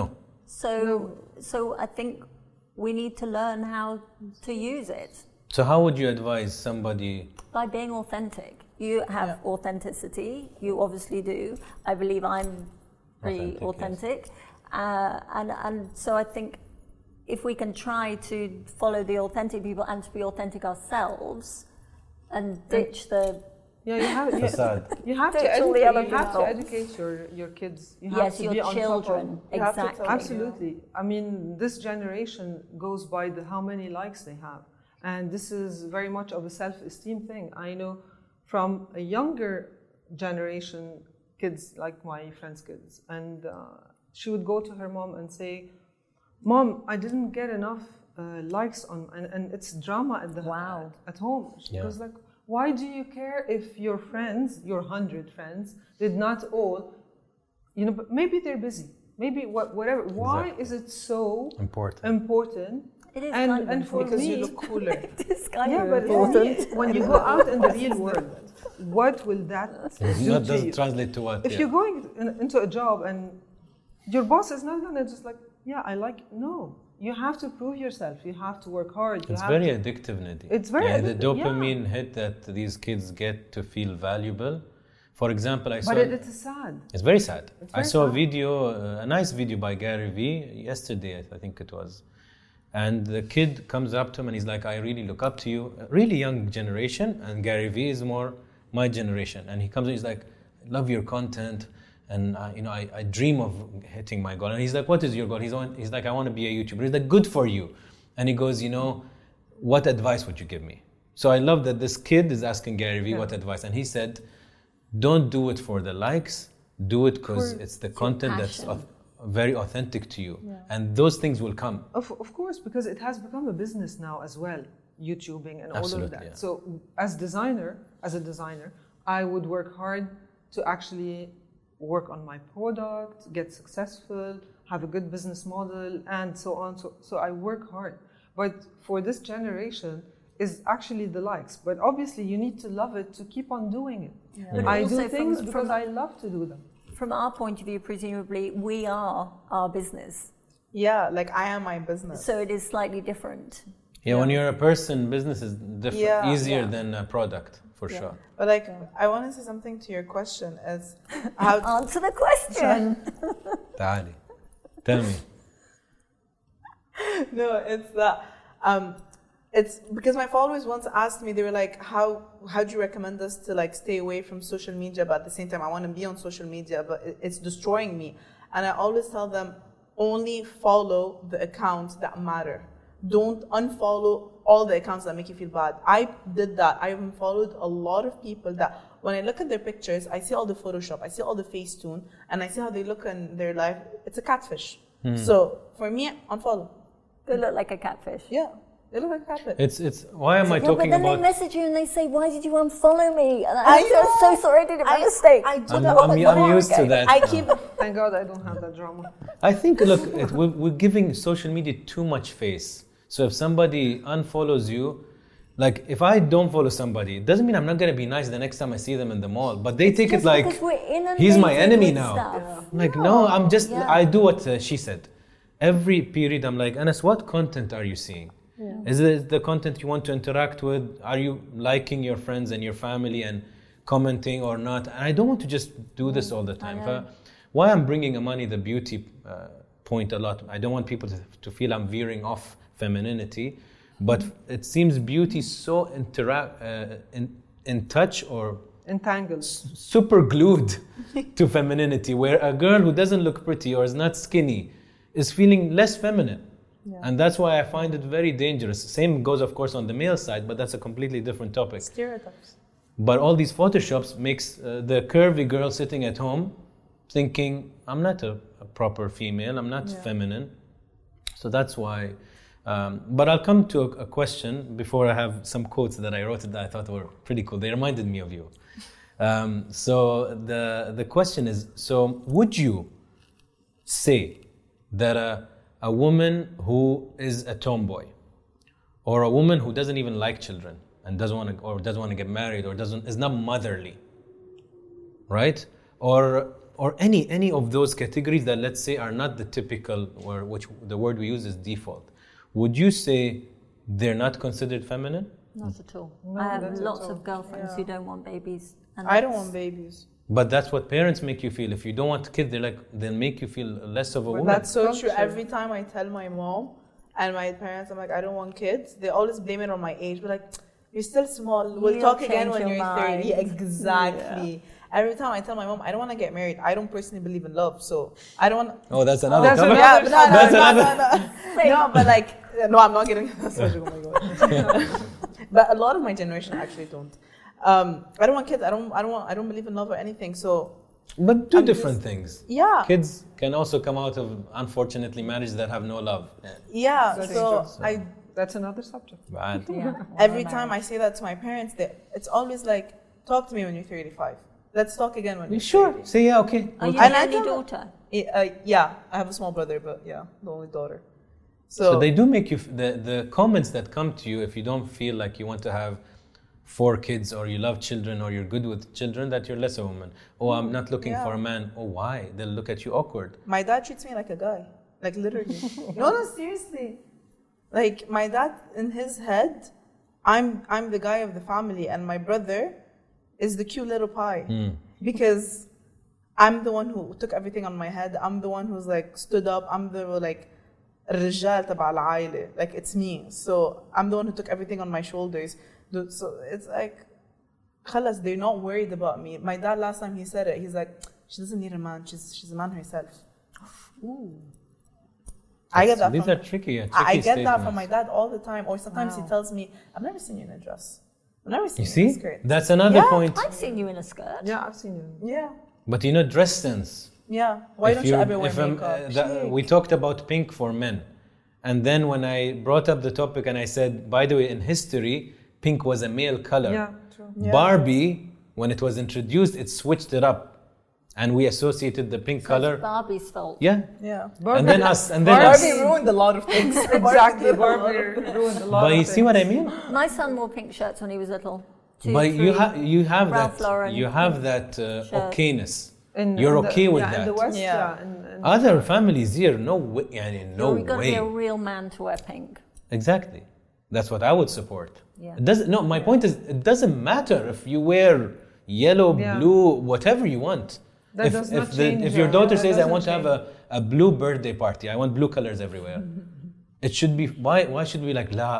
So I think we need to learn how to use it So how would you advise somebody? by being authentic. You have authenticity. You obviously do. I believe I'm pretty Authentic, authentic. And so I think if we can try to follow the authentic people and to be authentic ourselves and ditch the Yeah, you have. Facade. You have to Ditch all the educate. other You have to people. educate your kids. You have yes, to your be on top of- children. You have to tell Exactly. them. Absolutely. I mean, this generation goes by how many likes they have. And this is very much of a self-esteem thing. I know from a younger generation, kids like my friend's kids, and she would go to her mom and say, "Mom, I didn't get enough likes on," and it's drama at home. She Yeah. goes like, "Why do you care if your friends, your 100 friends, did not all, but maybe they're busy, maybe whatever. Why Exactly. is it so important?" It is And- kind of and for important. because me- you look cooler. It is kind Yeah, of but important. when you go out in the real world, what will that do That to doesn't you? translate to what? If yeah. you're going into a job and your boss is not gonna just like, "Yeah, I like," no. You have to prove yourself. You have to work hard. You It's have very to, addictive, Nadine. It's very the addictive, yeah. dopamine hit that these kids get to feel valuable. For example, I saw. but it's sad. It's very sad. It's I very saw a sad. video, a nice video by Gary Vee yesterday, I think it was. And the kid comes up to him and he's like, "I really look up to you." A really young generation, and Gary Vee is more my generation. And he comes and he's like, "I love your content, and I dream of hitting my goal." And he's like, "What is your goal?" He's like, "I want to be a YouTuber." He's like, "Good for you." And he goes, "What advice would you give me?" So I love that this kid is asking Gary Vee what advice, and he said, "Don't do it for the likes. Do it because it's the content that's passion. very authentic to you, and those things will come." Of course, because it has become a business now as well, YouTubing and all of Absolutely, that. yeah. So as a designer, I would work hard to actually work on my product, get successful, have a good business model, and so on. So I work hard. But for this generation is actually the likes. But obviously you need to love it to keep on doing it. But I also do from- things from- because I love to do them. From our point of view, presumably, we are our business. Yeah, like I am my business. So it is slightly different. Yeah, when you're a person, business is different, Yeah, easier yeah. than a product, for sure. But like, I want to say something to your question is how Answer the question. تعالي. Tell me. no, it's that it's because my followers once asked me, they were like, how do you recommend us to like stay away from social media, but at the same time I want to be on social media, but it's destroying me. And I always tell them, only follow the accounts that matter. Don't unfollow all the accounts that make you feel bad. I did that. I unfollowed a lot of people that when I look at their pictures, I see all the Photoshop, I see all the Facetune, and I see how they look in their life. It's a catfish. So for me, unfollow. They look like a catfish. Yeah, they look like a catfish. It's why am I Yeah, talking but then about? they message you and they say, "Why did you unfollow me?" And I I'm just so know. sorry, I did my mistake. I do I'm, that all the I'm time. used to that. I keep. Thank God I don't have that drama. I think, look, we're giving social media too much face. So if somebody unfollows you, like if I don't follow somebody, it doesn't mean I'm not going to be nice the next time I see them in the mall. But they take it Just like, because we're inundated he's my enemy with now. stuff. Like, no, I'm just, Yeah. I do what she said. Every period, I'm like, Anas, what content are you seeing? Is it the content you want to interact with? Are you liking your friends and your family and commenting or not? And I don't want to just do this all the time. Why I'm bringing Amani the beauty point a lot. I don't want people to feel I'm veering off femininity, but it seems beauty so in touch or Entangled. super glued to femininity, where a girl who doesn't look pretty or is not skinny is feeling less feminine. And that's why I find it very dangerous. Same goes, of course, on the male side, but that's a completely different topic. Stereotypes. But all these photoshops makes the curvy girl sitting at home thinking, I'm not a proper female, I'm not feminine. So that's why. But I'll come to a question before I have some quotes that I wrote that I thought were pretty cool. They reminded me of you. So the question is, so would you say that a woman who is a tomboy or a woman who doesn't even like children and doesn't want to get married or is not motherly, right? Or any of those categories that, let's say, are not the typical, or which the word we use is default, would you say they're not considered feminine? Not at all. No, I have not at lots all. of girlfriends who don't want babies. And I don't that's- want babies. But that's what parents make you feel. If you don't want kids, they'll make you feel less of a woman. That's so Culture. true. Every time I tell my mom and my parents, I'm like, I don't want kids, they always blame it on my age. But like, you're still small. We'll You'll talk again change when your you're mind. 30. Exactly. Every time I tell my mom, I don't want to get married. I don't personally believe in love. So I don't want. Oh, that's another That's topic. another- Yeah, but That's no, another- no, but like, no, I'm not getting that subject. Oh my god. But a lot of my generation actually don't. I don't want kids. I don't believe in love or anything. So But do I'm different just- things. yeah, Kids can also come out of, unfortunately, marriages that have no love. yeah. That's So true. I That's another subject. Bad. Yeah. every time I say that to my parents, it's always like, talk to me when you're 35. Let's talk again when you're Sure. 30. Say yeah, okay. Are you And the I only don't know. daughter? Yeah, I have a small brother, but yeah, the only daughter. So they do make you, the comments that come to you if you don't feel like you want to have 4 kids or you love children or you're good with children, that you're less a woman. Oh, I'm not looking Yeah. for a man. Oh, why? They'll look at you awkward. My dad treats me like a guy, like literally. No, seriously. Like my dad, in his head, I'm the guy of the family, and my brother is the cute little pie because I'm the one who took everything on my head. I'm the one who's like stood up. I'm the like الرجال تبع العائلة. Like it's me. So I'm the one who took everything on my shoulders. So it's like, خلاص, they're not worried about me. My dad last time he said it, he's like, she doesn't need a man. She's a man herself. Ooh. I get that. These from, are tricky. I get that statements. from my dad all the time. Or sometimes he Wow. tells me, I've never seen you in a dress. I've never seen You you in a see? skirt. That's another Yeah. point. I've seen you in a skirt. Yeah, I've seen you. Yeah. But you know, dress sense. Yeah. Why don't you ever wear makeup? We talked about pink for men. And then when I brought up the topic and I said, by the way, in history, pink was a male color. Yeah, true. Yeah. Barbie, when it was introduced, it switched it up. And we associated the pink color. It's Barbie's fault. Yeah. Yeah. And then us. And then us. Barbie ruined a lot of things. Exactly. Barbie ruined a lot But of you see what I mean? My son wore pink shirts when he was little. 2, But 3. you have Ralph that Lauren you have that shirt. okayness. In- You're in the- okay with yeah, that. In the West, Yeah. yeah. Other families here, no way. No You've got to way. be a real man to wear pink. Exactly. That's what I would support. Yeah. It doesn't. No, my point is, it doesn't matter if you wear yellow, Yeah. blue, whatever you want. That does not change, If your daughter that says, "I doesn't want to have a blue birthday party. I want blue colors everywhere," it should be. Why should we like? La,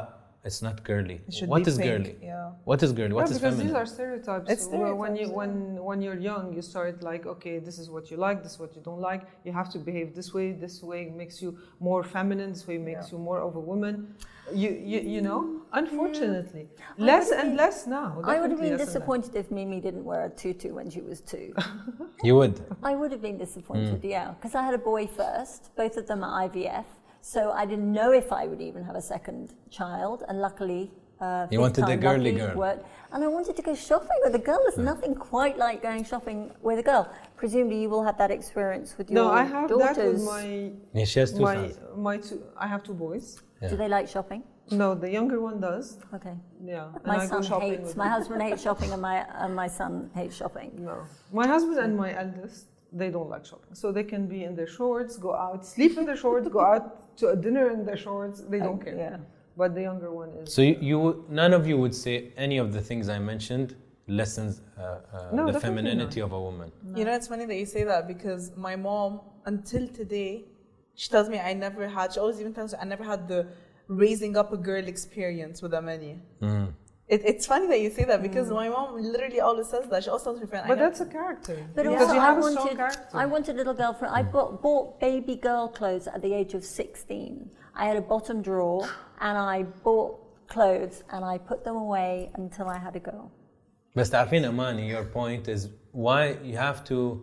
It's not girly. It should What be is pink, girly? Yeah. What is girly? What Yeah, is because feminine? these are stereotypes. It's When stereotypes, when you're young, you start like, okay, this is what you like, this is what you don't like. You have to behave this way. This way makes you more feminine. This way makes you more of a woman. You know. Unfortunately, less and less now. I would have definitely been less and less. disappointed if Mimi didn't wear a tutu when she was 2. You would. I would have been disappointed, yeah, because I had a boy first, both of them are IVF, so I didn't know if I would even have a second child, and luckily, You wanted a fifth time girly lucky, girl. it worked. And I wanted to go shopping with a girl. There's nothing quite like going shopping with a girl. Presumably, you will have that experience with your No, I have daughters. that with my Yeah, she has two sons. my two. I have 2 boys. Yeah. Do they like shopping? No, the younger one does. Okay. Yeah, and My I go son shopping hates. with My him. husband hates shopping, and my son hates shopping. No, my husband and my eldest, they don't like shopping, so they can be in their shorts, go out, sleep in their shorts, go out to a dinner in their shorts. They don't care. Yeah. But the younger one is. So none of you would say any of the things I mentioned lessens No, the definitely femininity not. of a woman. You know, it's funny that you say that because my mom, until today, she tells me she always even tells me I never had the raising up a girl experience with Amani. Mm. It's funny that you say that because my mom literally always says that. She also tells her friend, But that's a character. But because also, you have I a strong wanted, character. I wanted a little girlfriend. I bought baby girl clothes at the age of 16. I had a bottom drawer, and I bought clothes, and I put them away until I had a girl. بس تعرفين Amani, your point is why you have to.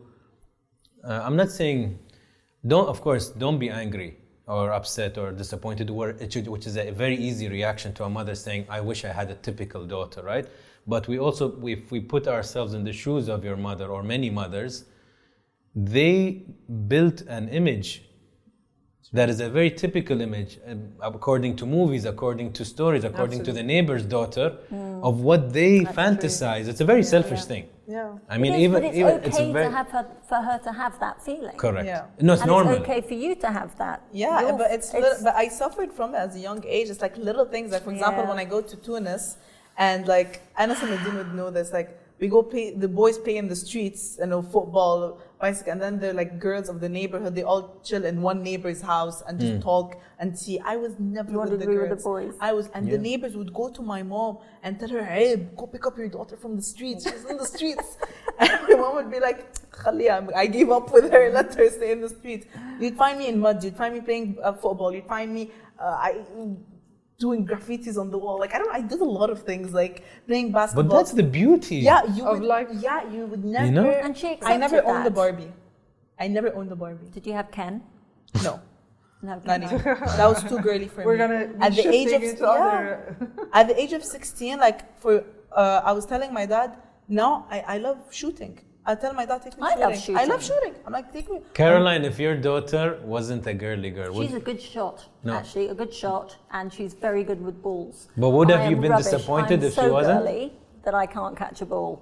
I'm not saying, don't be angry or upset or disappointed, which is a very easy reaction to a mother saying, "I wish I had a typical daughter," right? But we also, if we put ourselves in the shoes of your mother or many mothers, they built an image that is a very typical image, according to movies, according to stories, according to the neighbor's daughter, of what they fantasize. It's a very selfish thing. Yeah. I mean, But it's even okay it's a very for her to have that feeling. correct. Yeah. No, it's And normal. it's okay for you to have that. Yeah, but but I suffered from it as a young age. It's like little things. Like for example, Yeah. when I go to Tunis, and like Anas and Nadine would know this. Like we go play, the boys play in the streets, football, bicycle, and then the like girls of the neighborhood. They all chill in one neighbor's house and just talk and see. I was never You wanted with the to be girls. with the boys. I was, and the neighbors would go to my mom and tell her, "Hey, go pick up your daughter from the streets. She's in the streets." And my mom would be like, "Khaliya, I gave up with her. Let her stay in the streets." You'd find me in mud. You'd find me playing football. You'd find me doing graffitis on the wall. Like I did a lot of things, like playing basketball. But that's the beauty. Yeah, you Of would life. Yeah, you would never. You know? And she I never accepted owned a that. Barbie. I never owned a Barbie. Did you have Ken? No, No. not even. That was too girly for We're me. gonna be At the age of shifting into other. at the age of 16, like I was telling my dad, now I love shooting. I tell my dad, take me I shooting. love shooting. I love shooting. I'm like, take me. Caroline, if your daughter wasn't a girly girl, She's a good shot, actually, a good shot, and she's very good with balls. But would have I you am been rubbish. disappointed I'm if so she wasn't? girly that I can't catch a ball.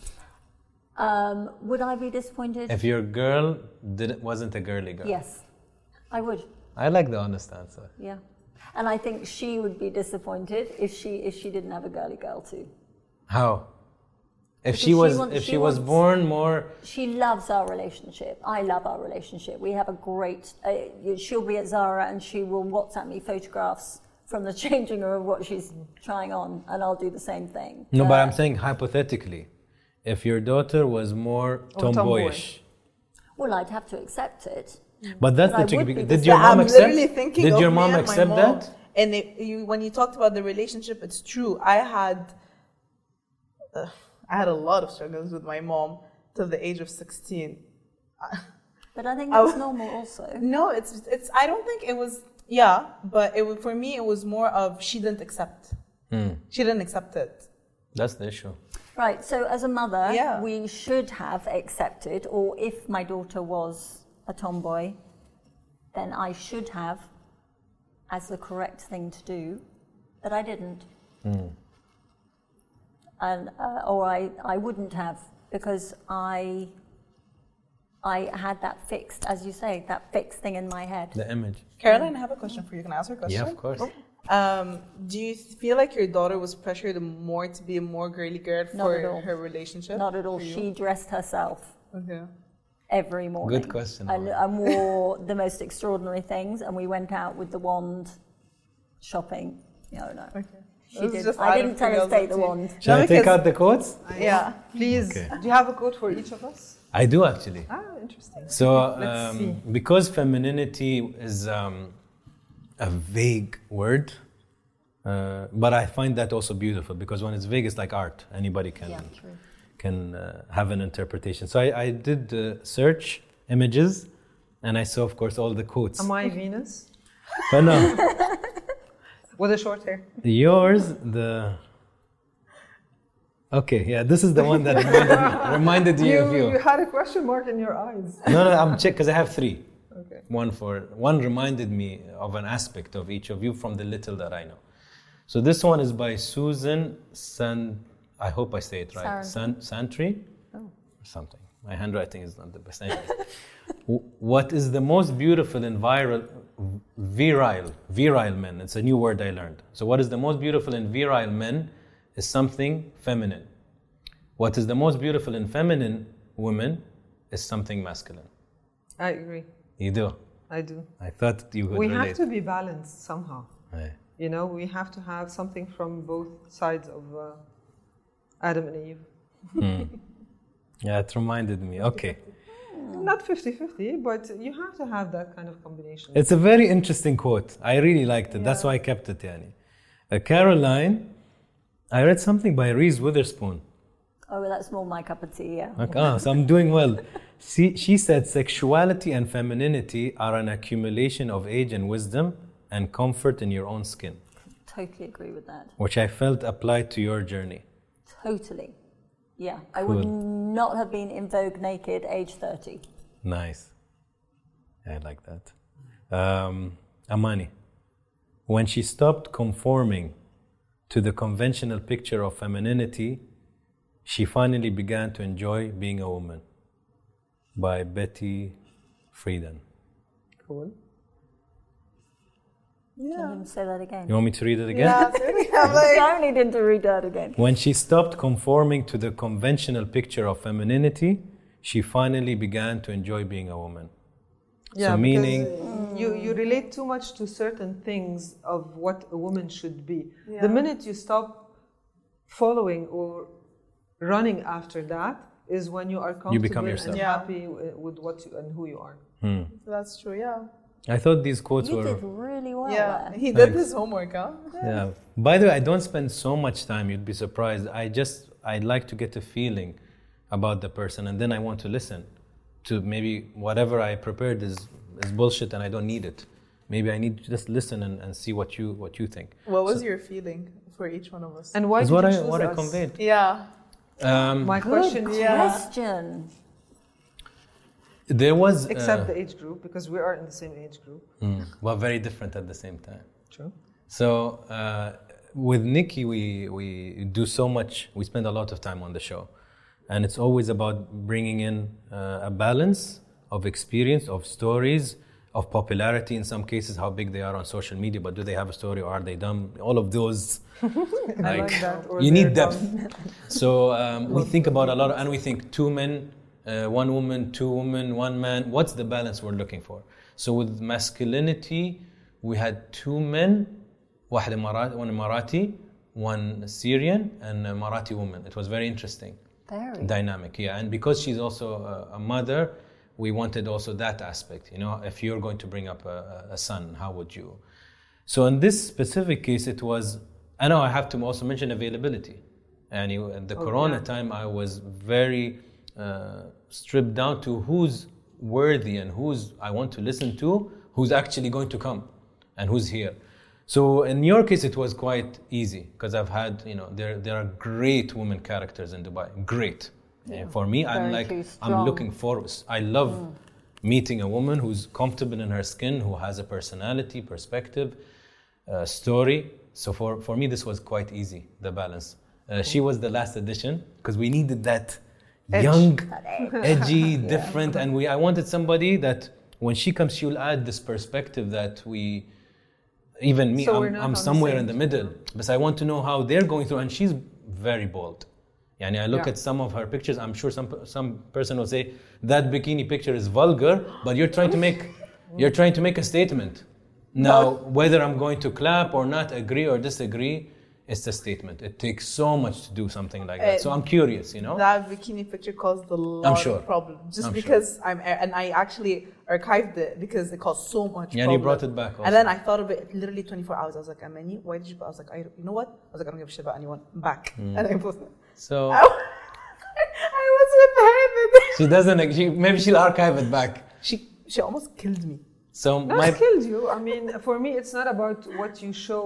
Would I be disappointed? If your girl wasn't a girly girl? Yes, I would. I like the honest answer. Yeah, and I think she would be disappointed if she didn't have a girly girl too. How? If Because she was she was wants- born more. She loves our relationship. I love our relationship. We have a great. She'll be at Zara and she will WhatsApp me photographs from the changing room of what she's trying on, and I'll do the same thing. No, but I'm saying hypothetically, if your daughter was more tomboyish. Well, I'd have to accept it. But that's But I the tricky. would be Did your Yeah, mom I'm accept? literally thinking Did of your me mom and my accept mom. that? And when you talked about the relationship, it's true. I had a lot of struggles with my mom till the age of 16. But I think that's normal also. No, it's. I don't think it was. Yeah, but for me it was more of she didn't accept. She didn't accept it. That's the issue. Right, so as a mother, Yeah. we should have accepted, or if my daughter was a tomboy, then I should have, as the correct thing to do, but I didn't. And or I wouldn't have, because I had that fixed, as you say, that fixed thing in my head. The image. Caroline, I have a question for you. Can I ask her a question? Yeah, of course. Do you feel like your daughter was pressured more to be a more girly girl Not for at all. her relationship? Not at all. for you? She dressed herself Okay. every morning. Good question, And Amanda. wore the most extraordinary things, and we went out with the wand shopping No, no. Okay. She This is did. just I out didn't of tell her to take the curiosity. wand. Shall I take because- out the quotes? Yeah. Please, Okay. do you have a quote for each of us? I do actually. Interesting. So, Let's see. because femininity is a vague word, but I find that also beautiful because when it's vague, it's like art. Anybody can have an interpretation. So I did search images, and I saw, of course, all the quotes. Am I Venus? But no, With the short hair. yours, okay, yeah, this is the one that reminded you of You you. had a question mark in your eyes. No, I'm check because I have three. Okay. One reminded me of an aspect of each of you from the little that I know. So this one is by Susan I hope I say it right. Santry? Or something. My handwriting is not the best. Anyways. What is the most beautiful in virile men? It's a new word I learned. So what is the most beautiful in virile men is something feminine. What is the most beautiful in feminine women is something masculine. I agree. You do? I do. I thought you would We relate. have to be balanced somehow. Right. You know, we have to have something from both sides of Adam and Eve. Yeah, it reminded me. Okay. Not 50-50, but you have to have that kind of combination. It's a very interesting quote. I really liked it. That's why I kept it, Yani. Caroline, I read something by Reese Witherspoon. Oh, well, that's more my cup of tea, yeah. Okay, so I'm doing well. She said, sexuality and femininity are an accumulation of age and wisdom and comfort in your own skin, Totally agree with that. which I felt applied to your journey. Totally. Yeah. I would not have been in Vogue naked age 30. Nice. I like that. Amani, when she stopped conforming to the conventional picture of femininity, she finally began to enjoy being a woman. By Betty Friedan. Cool. Can you say that again? You want me to read it again? Yeah, I'm like, I only need to read that again. When she stopped conforming to the conventional picture of femininity, she finally began to enjoy being a woman. Yeah, so meaning, because you relate too much to certain things of what a woman should be. Yeah. The minute you stop following or running after that is when you are comfortable become yourself. and Yeah. happy with what you, and who you are. that's true, yeah. I thought these quotes You were... did really well Yeah, there. he did Thanks. his homework, huh? Yeah. By the way, I don't spend so much time, you'd be surprised. I like to get a feeling about the person, and then I want to listen to maybe whatever I prepared is bullshit and I don't need it. Maybe I need to just listen and see what you think. What was your feeling for each one of us? And why That's did what you I choose what I us? conveyed. Yeah. My question to Yeah. Question. There was except the age group, because we are in the same age group. but very different at the same time. True. So with Nikki, we do so much. We spend a lot of time on the show, and it's always about bringing in a balance of experience, of stories, of popularity. In some cases, how big they are on social media, but do they have a story or are they dumb? All of those, I like that. Or you need they're depth. dumb. So we think about a lot, and we think 2 men, 1 woman, 2 women, 1 man. What's the balance we're looking for? So with masculinity, we had 2 men, one Emirati, 1 Syrian, and a Marathi woman. It was very interesting. Very. Dynamic, yeah. And because she's also a mother, we wanted also that aspect. You know, if you're going to bring up a son, how would you? So in this specific case, it was, I know I have to also mention availability. And at the Corona time, I was very stripped down to who's worthy and who's I want to listen to, who's actually going to come and who's here. So in your case, it was quite easy because I've had, there are great women characters in Dubai. Great. Yeah. For me, I'm looking forward. I love meeting a woman who's comfortable in her skin, who has a personality, perspective, story. So for me, this was quite easy, the balance. She was the last addition because we needed that young, edgy, different. And I wanted somebody that when she comes, she'll add this perspective that even me, So I'm somewhere in the middle. But I want to know how they're going through. And she's very bold. I look at some of her pictures. I'm sure some person will say that bikini picture is vulgar, but you're trying to make a statement. Now, whether I'm going to clap or not, agree or disagree, it's a statement. It takes so much to do something like that. So I'm curious, you know? That bikini picture caused a lot sure. of problems. Just I'm because and I actually archived it because it caused so much Yeah, and you brought it back also. And then I thought of it literally 24 hours. I was like, Amani, why did you put? I was like, you know what? I was like, I don't give a shit about anyone. I'm back. And I posted it. So I was with her. she doesn't, maybe she'll archive it back. She almost killed me. So Not killed you. I mean, for me, it's not about what you show.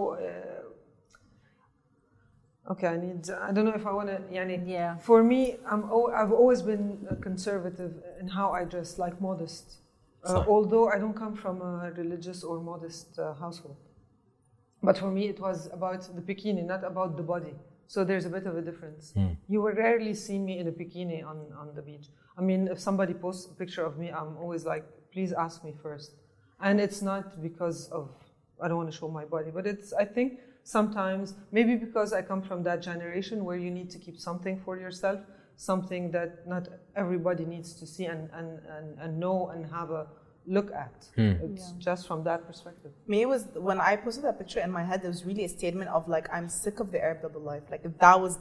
Okay, I don't know if I want to. Yeah. For me, I've always been conservative in how I dress, like modest. Although I don't come from a religious or modest household, but for me, it was about the bikini, not about the body. So there's a bit of a difference. You will rarely see me in a bikini on the beach. I mean, if somebody posts a picture of me, I'm always like, please ask me first. And it's not because of, I don't want to show my body, but it's, I think sometimes, maybe because I come from that generation where you need to keep something for yourself, something that not everybody needs to see and know and have a look at. It's just from that perspective. Me, it was when I posted that picture in my head, there was really a statement of like, I'm sick of the Arab double life. Like that was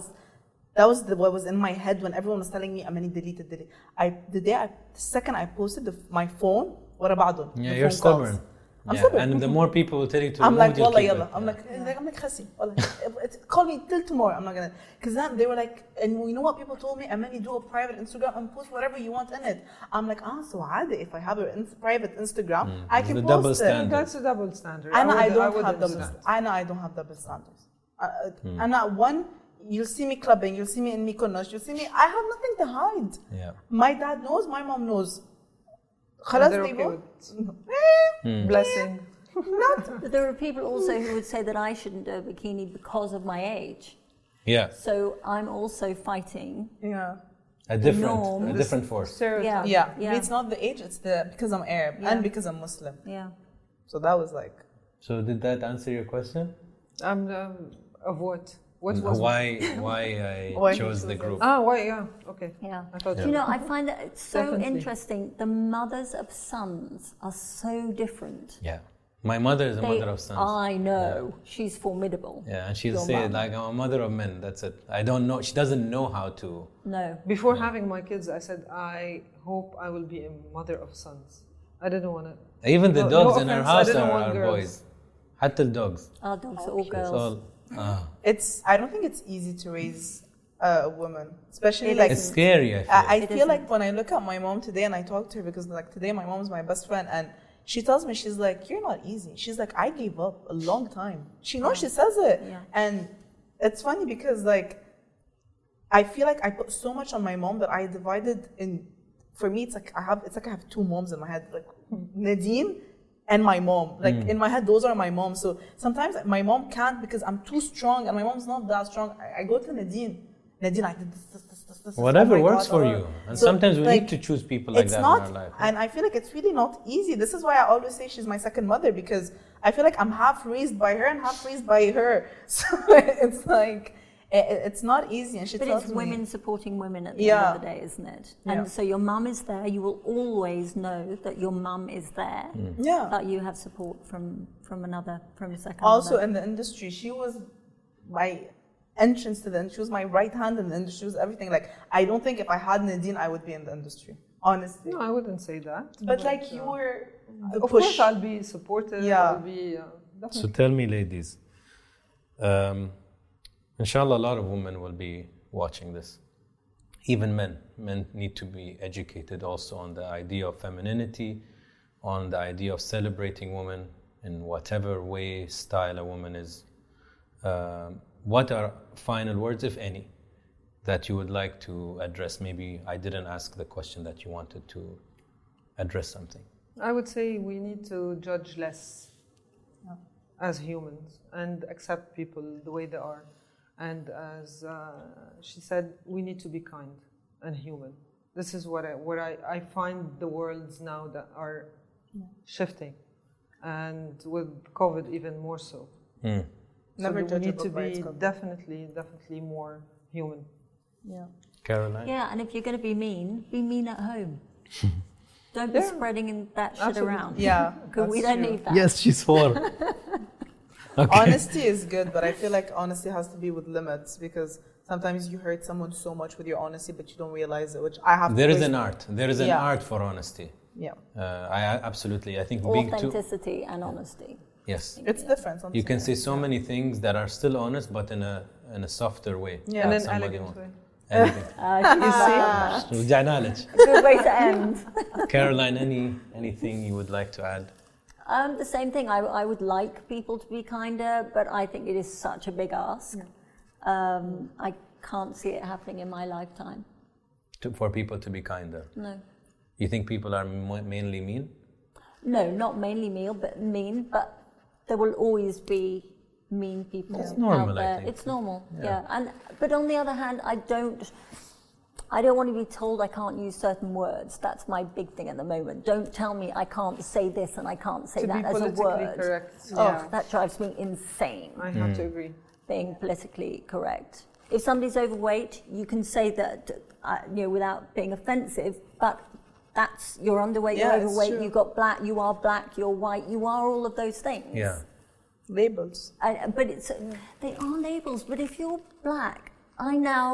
what was in my head when everyone was telling me, Amani, delete. The second I posted my phone, what about them? Yeah, you're stubborn. I'm stubborn. And the more people will tell you to I'm remove, like, you'll wallah, keep yalla. it. I'm like, khasi. Call me till tomorrow. I'm not gonna. Because then they were like, and you know what people told me? Amani, do a private Instagram and post whatever you want in it. I'm like, so عادي. If I have a private Instagram, I can the post double it. standard. That's a double standard. I don't have wouldn't double. stand. I don't have double standards. One, you'll see me clubbing. You'll see me in Mykonos. You'll see me. I have nothing to hide. Yeah. My dad knows. My mom knows. And they're okay with blessing. But there are people also who would say that I shouldn't do a bikini because of my age. Yeah. So I'm also fighting. Yeah. A different force. Stereotype. Yeah. It's not the age. It's because I'm Arab and because I'm Muslim. Yeah. So that was like. So did that answer your question? Of what? What was Why I chose the group? Why? Yeah. Okay. Yeah. I thought You know, I find that it's so Definitely. interesting. The mothers of sons are so different. Yeah. My mother is a mother of sons. I know. She's formidable. Yeah, and she'll Your say mom. like, I'm a mother of men. That's it. I don't know. She doesn't know how to. No. Before having my kids, I said, I hope I will be a mother of sons. I didn't want to. Even the dogs in her offense, I house didn't want are girls. boys. Hatta the dogs. Our dogs are all It's girls. all. I don't think it's easy to raise a woman, especially It like. It's scary. I feel. I It feel isn't. like when I look at my mom today and I talk to her because like today my mom's my best friend and she tells me, she's like, you're not easy. She's like, I gave up a long time. She knows, she says it. Yeah. And it's funny because like I feel like I put so much on my mom that I divided in. For me, it's like I have two moms in my head, like Nadine and my mom. Like in my head, those are my moms. So sometimes my mom can't because I'm too strong and my mom's not that strong. I go to Nadine. Nadine, I did this. Whatever Oh my works God, for oh. you. And So, sometimes we like, need to choose people like it's that not, in our life. and I feel like it's really not easy. This is why I always say she's my second mother because I feel like I'm half raised by her and half raised by her. So it's like it's not easy. And she But tells it's me, women supporting women at the end of the day, isn't it? And Yeah. so your mum is there. You will always know that your mum is there. yeah. That you have support from a second Also mother. in the industry, she was my entrance to the industry. She was my right hand in the industry. She was everything. Like I don't think if I had Nadine, I would be in the industry. Honestly. No, I wouldn't say that. But like you were the Of push. course, I'll be supportive. Yeah. I'll be definitely. So tell me, ladies, inshallah, a lot of women will be watching this. Even men. Men need to be educated also on the idea of femininity, on the idea of celebrating women in whatever way, style a woman is. What are final words, if any, that you would like to address? Maybe I didn't ask the question that you wanted to address something. I would say we need to judge less as humans and accept people the way they are. And as she said, we need to be kind and human. This is where I find the worlds now that are shifting, and with COVID even more so. Never So judge we a need to book by its be cover. definitely more human. Yeah. Caroline? Yeah, and if you're going to be mean at home. Don't be spreading that shit Absolutely. around. Yeah, Because we that's don't true. need that. Yes, she's for. Okay. Honesty is good, but I feel like, Okay. honesty is good, but I feel like honesty has to be with limits, because sometimes you hurt someone so much with your honesty, but you don't realize it, which I have There is always- an art. There is an Yeah. art for honesty. Yeah, Absolutely. I think being too. Authenticity and honesty. Yes. it's different. You can say sometimes. so many things that are still honest, but in a softer way. Yeah. In that an somebody elegant way. Anything. You see? رجعنا لك. Good way to end. Caroline, anything you would like to add? The same thing. I would like people to be kinder, but I think it is such a big ask. I can't see it happening in my lifetime. For people to be kinder. No. You think people are mainly mean? No, not mainly mean, but there will always be mean people It's normal, out I there. think. It's normal, yeah. But on the other hand, I don't want to be told I can't use certain words. That's my big thing at the moment. Don't tell me I can't say this and I can't say To that be as a politically word. correct. Oh, Yeah. that drives me insane. I have to agree. Being politically correct. If somebody's overweight, you can say that without being offensive, but you're underweight, Yeah, you're it's overweight, true. you are black, you're white, you are all of those things. Yeah. Labels. But they are labels. But if you're black, I now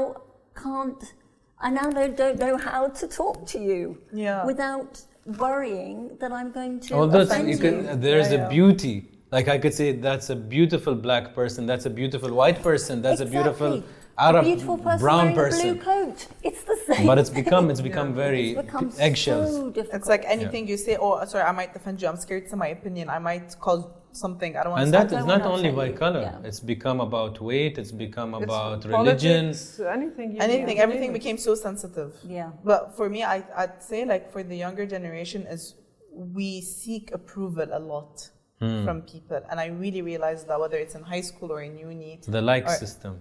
don't know how to talk to you Yeah. without worrying that I'm going to Although offend you you. can, there's Yeah, a yeah. beauty. Like I could say, that's a beautiful black person. That's a beautiful white person. That's a beautiful Arab a beautiful person brown wearing person. a blue coat. It's the same. But it's become very It's become eggshells. so difficult. It's like anything you say, oh, sorry, I might offend you. I'm scared to my opinion. I might cause something. I don't want And to that I is don't not wanna only offend by you. color. Yeah. It's become about weight. It's become It's about religion. politics, anything. everything became so sensitive. Yeah. But for me, I'd say, like, for the younger generation, is we seek approval a lot from people, and I really realized that whether it's in high school or in uni. The like or- system.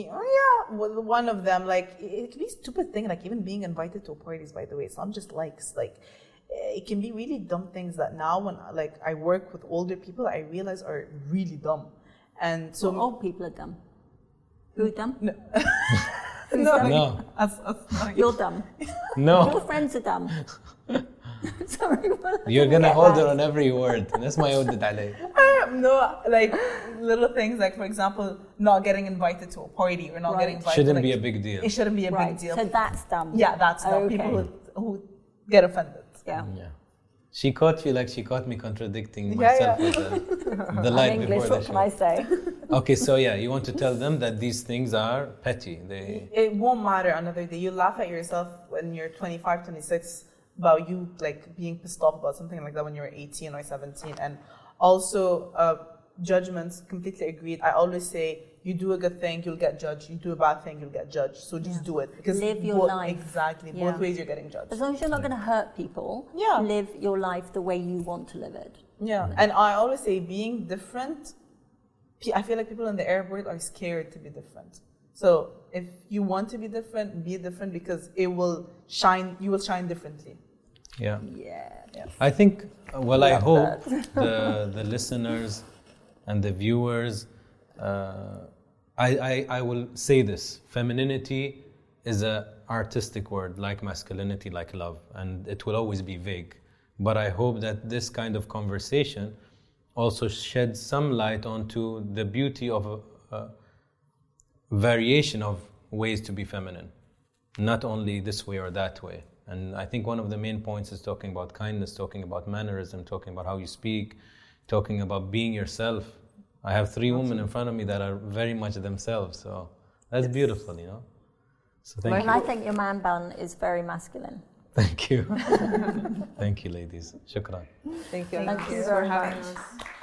Well, one of them, like, it can be a stupid thing, like even being invited to parties, by the way. It's not just likes, like, it can be really dumb things that now when, like, I work with older people, I realize are really dumb. And so So old people are dumb. Who's dumb? No. Who's No. dumb? No, You're dumb. Your no. friends are dumb. Sorry. You're gonna hold her on every word. That's my ودد علي. No, like little things, like, for example, not getting invited to a party or not Right. getting invited. Shouldn't like, be a big deal. It shouldn't be a Right. big deal. So that's dumb. Yeah, that's not Okay. people who get offended. Yeah. Yeah. She caught you like she caught me contradicting Yeah, myself yeah. with the I'm light English, before what the can I show. say? Okay, so yeah, you want to tell them that these things are petty. It won't matter another day. You laugh at yourself when you're 25, 26 about you, like, being pissed off about something like that when you're 18 or 17. And also, judgments, completely agreed. I always say, you do a good thing, you'll get judged. You do a bad thing, you'll get judged. So just do it. Because Live your life. Exactly. Yeah. Both ways you're getting judged. As long as you're not going to hurt people, Yeah. live your life the way you want to live it. Yeah. And I always say, being different, I feel like people in the Arab world are scared to be different. So if you want to be different, be different, because it will shine, you will shine differently. Yeah. Yeah. I think, well, I Love hope the listeners and the viewers, I will say this. Femininity is an artistic word, like masculinity, like love, and it will always be vague. But I hope that this kind of conversation also sheds some light onto the beauty of a variation of ways to be feminine, not only this way or that way. And I think one of the main points is talking about kindness, talking about mannerism, talking about how you speak, talking about being yourself. I have 3 women in front of me that are very much themselves, so that's beautiful, you know. So thank And you. I think your man bun is very masculine. Thank you. Thank you, ladies. Shukran. Thank you. Thank you for very having much. us.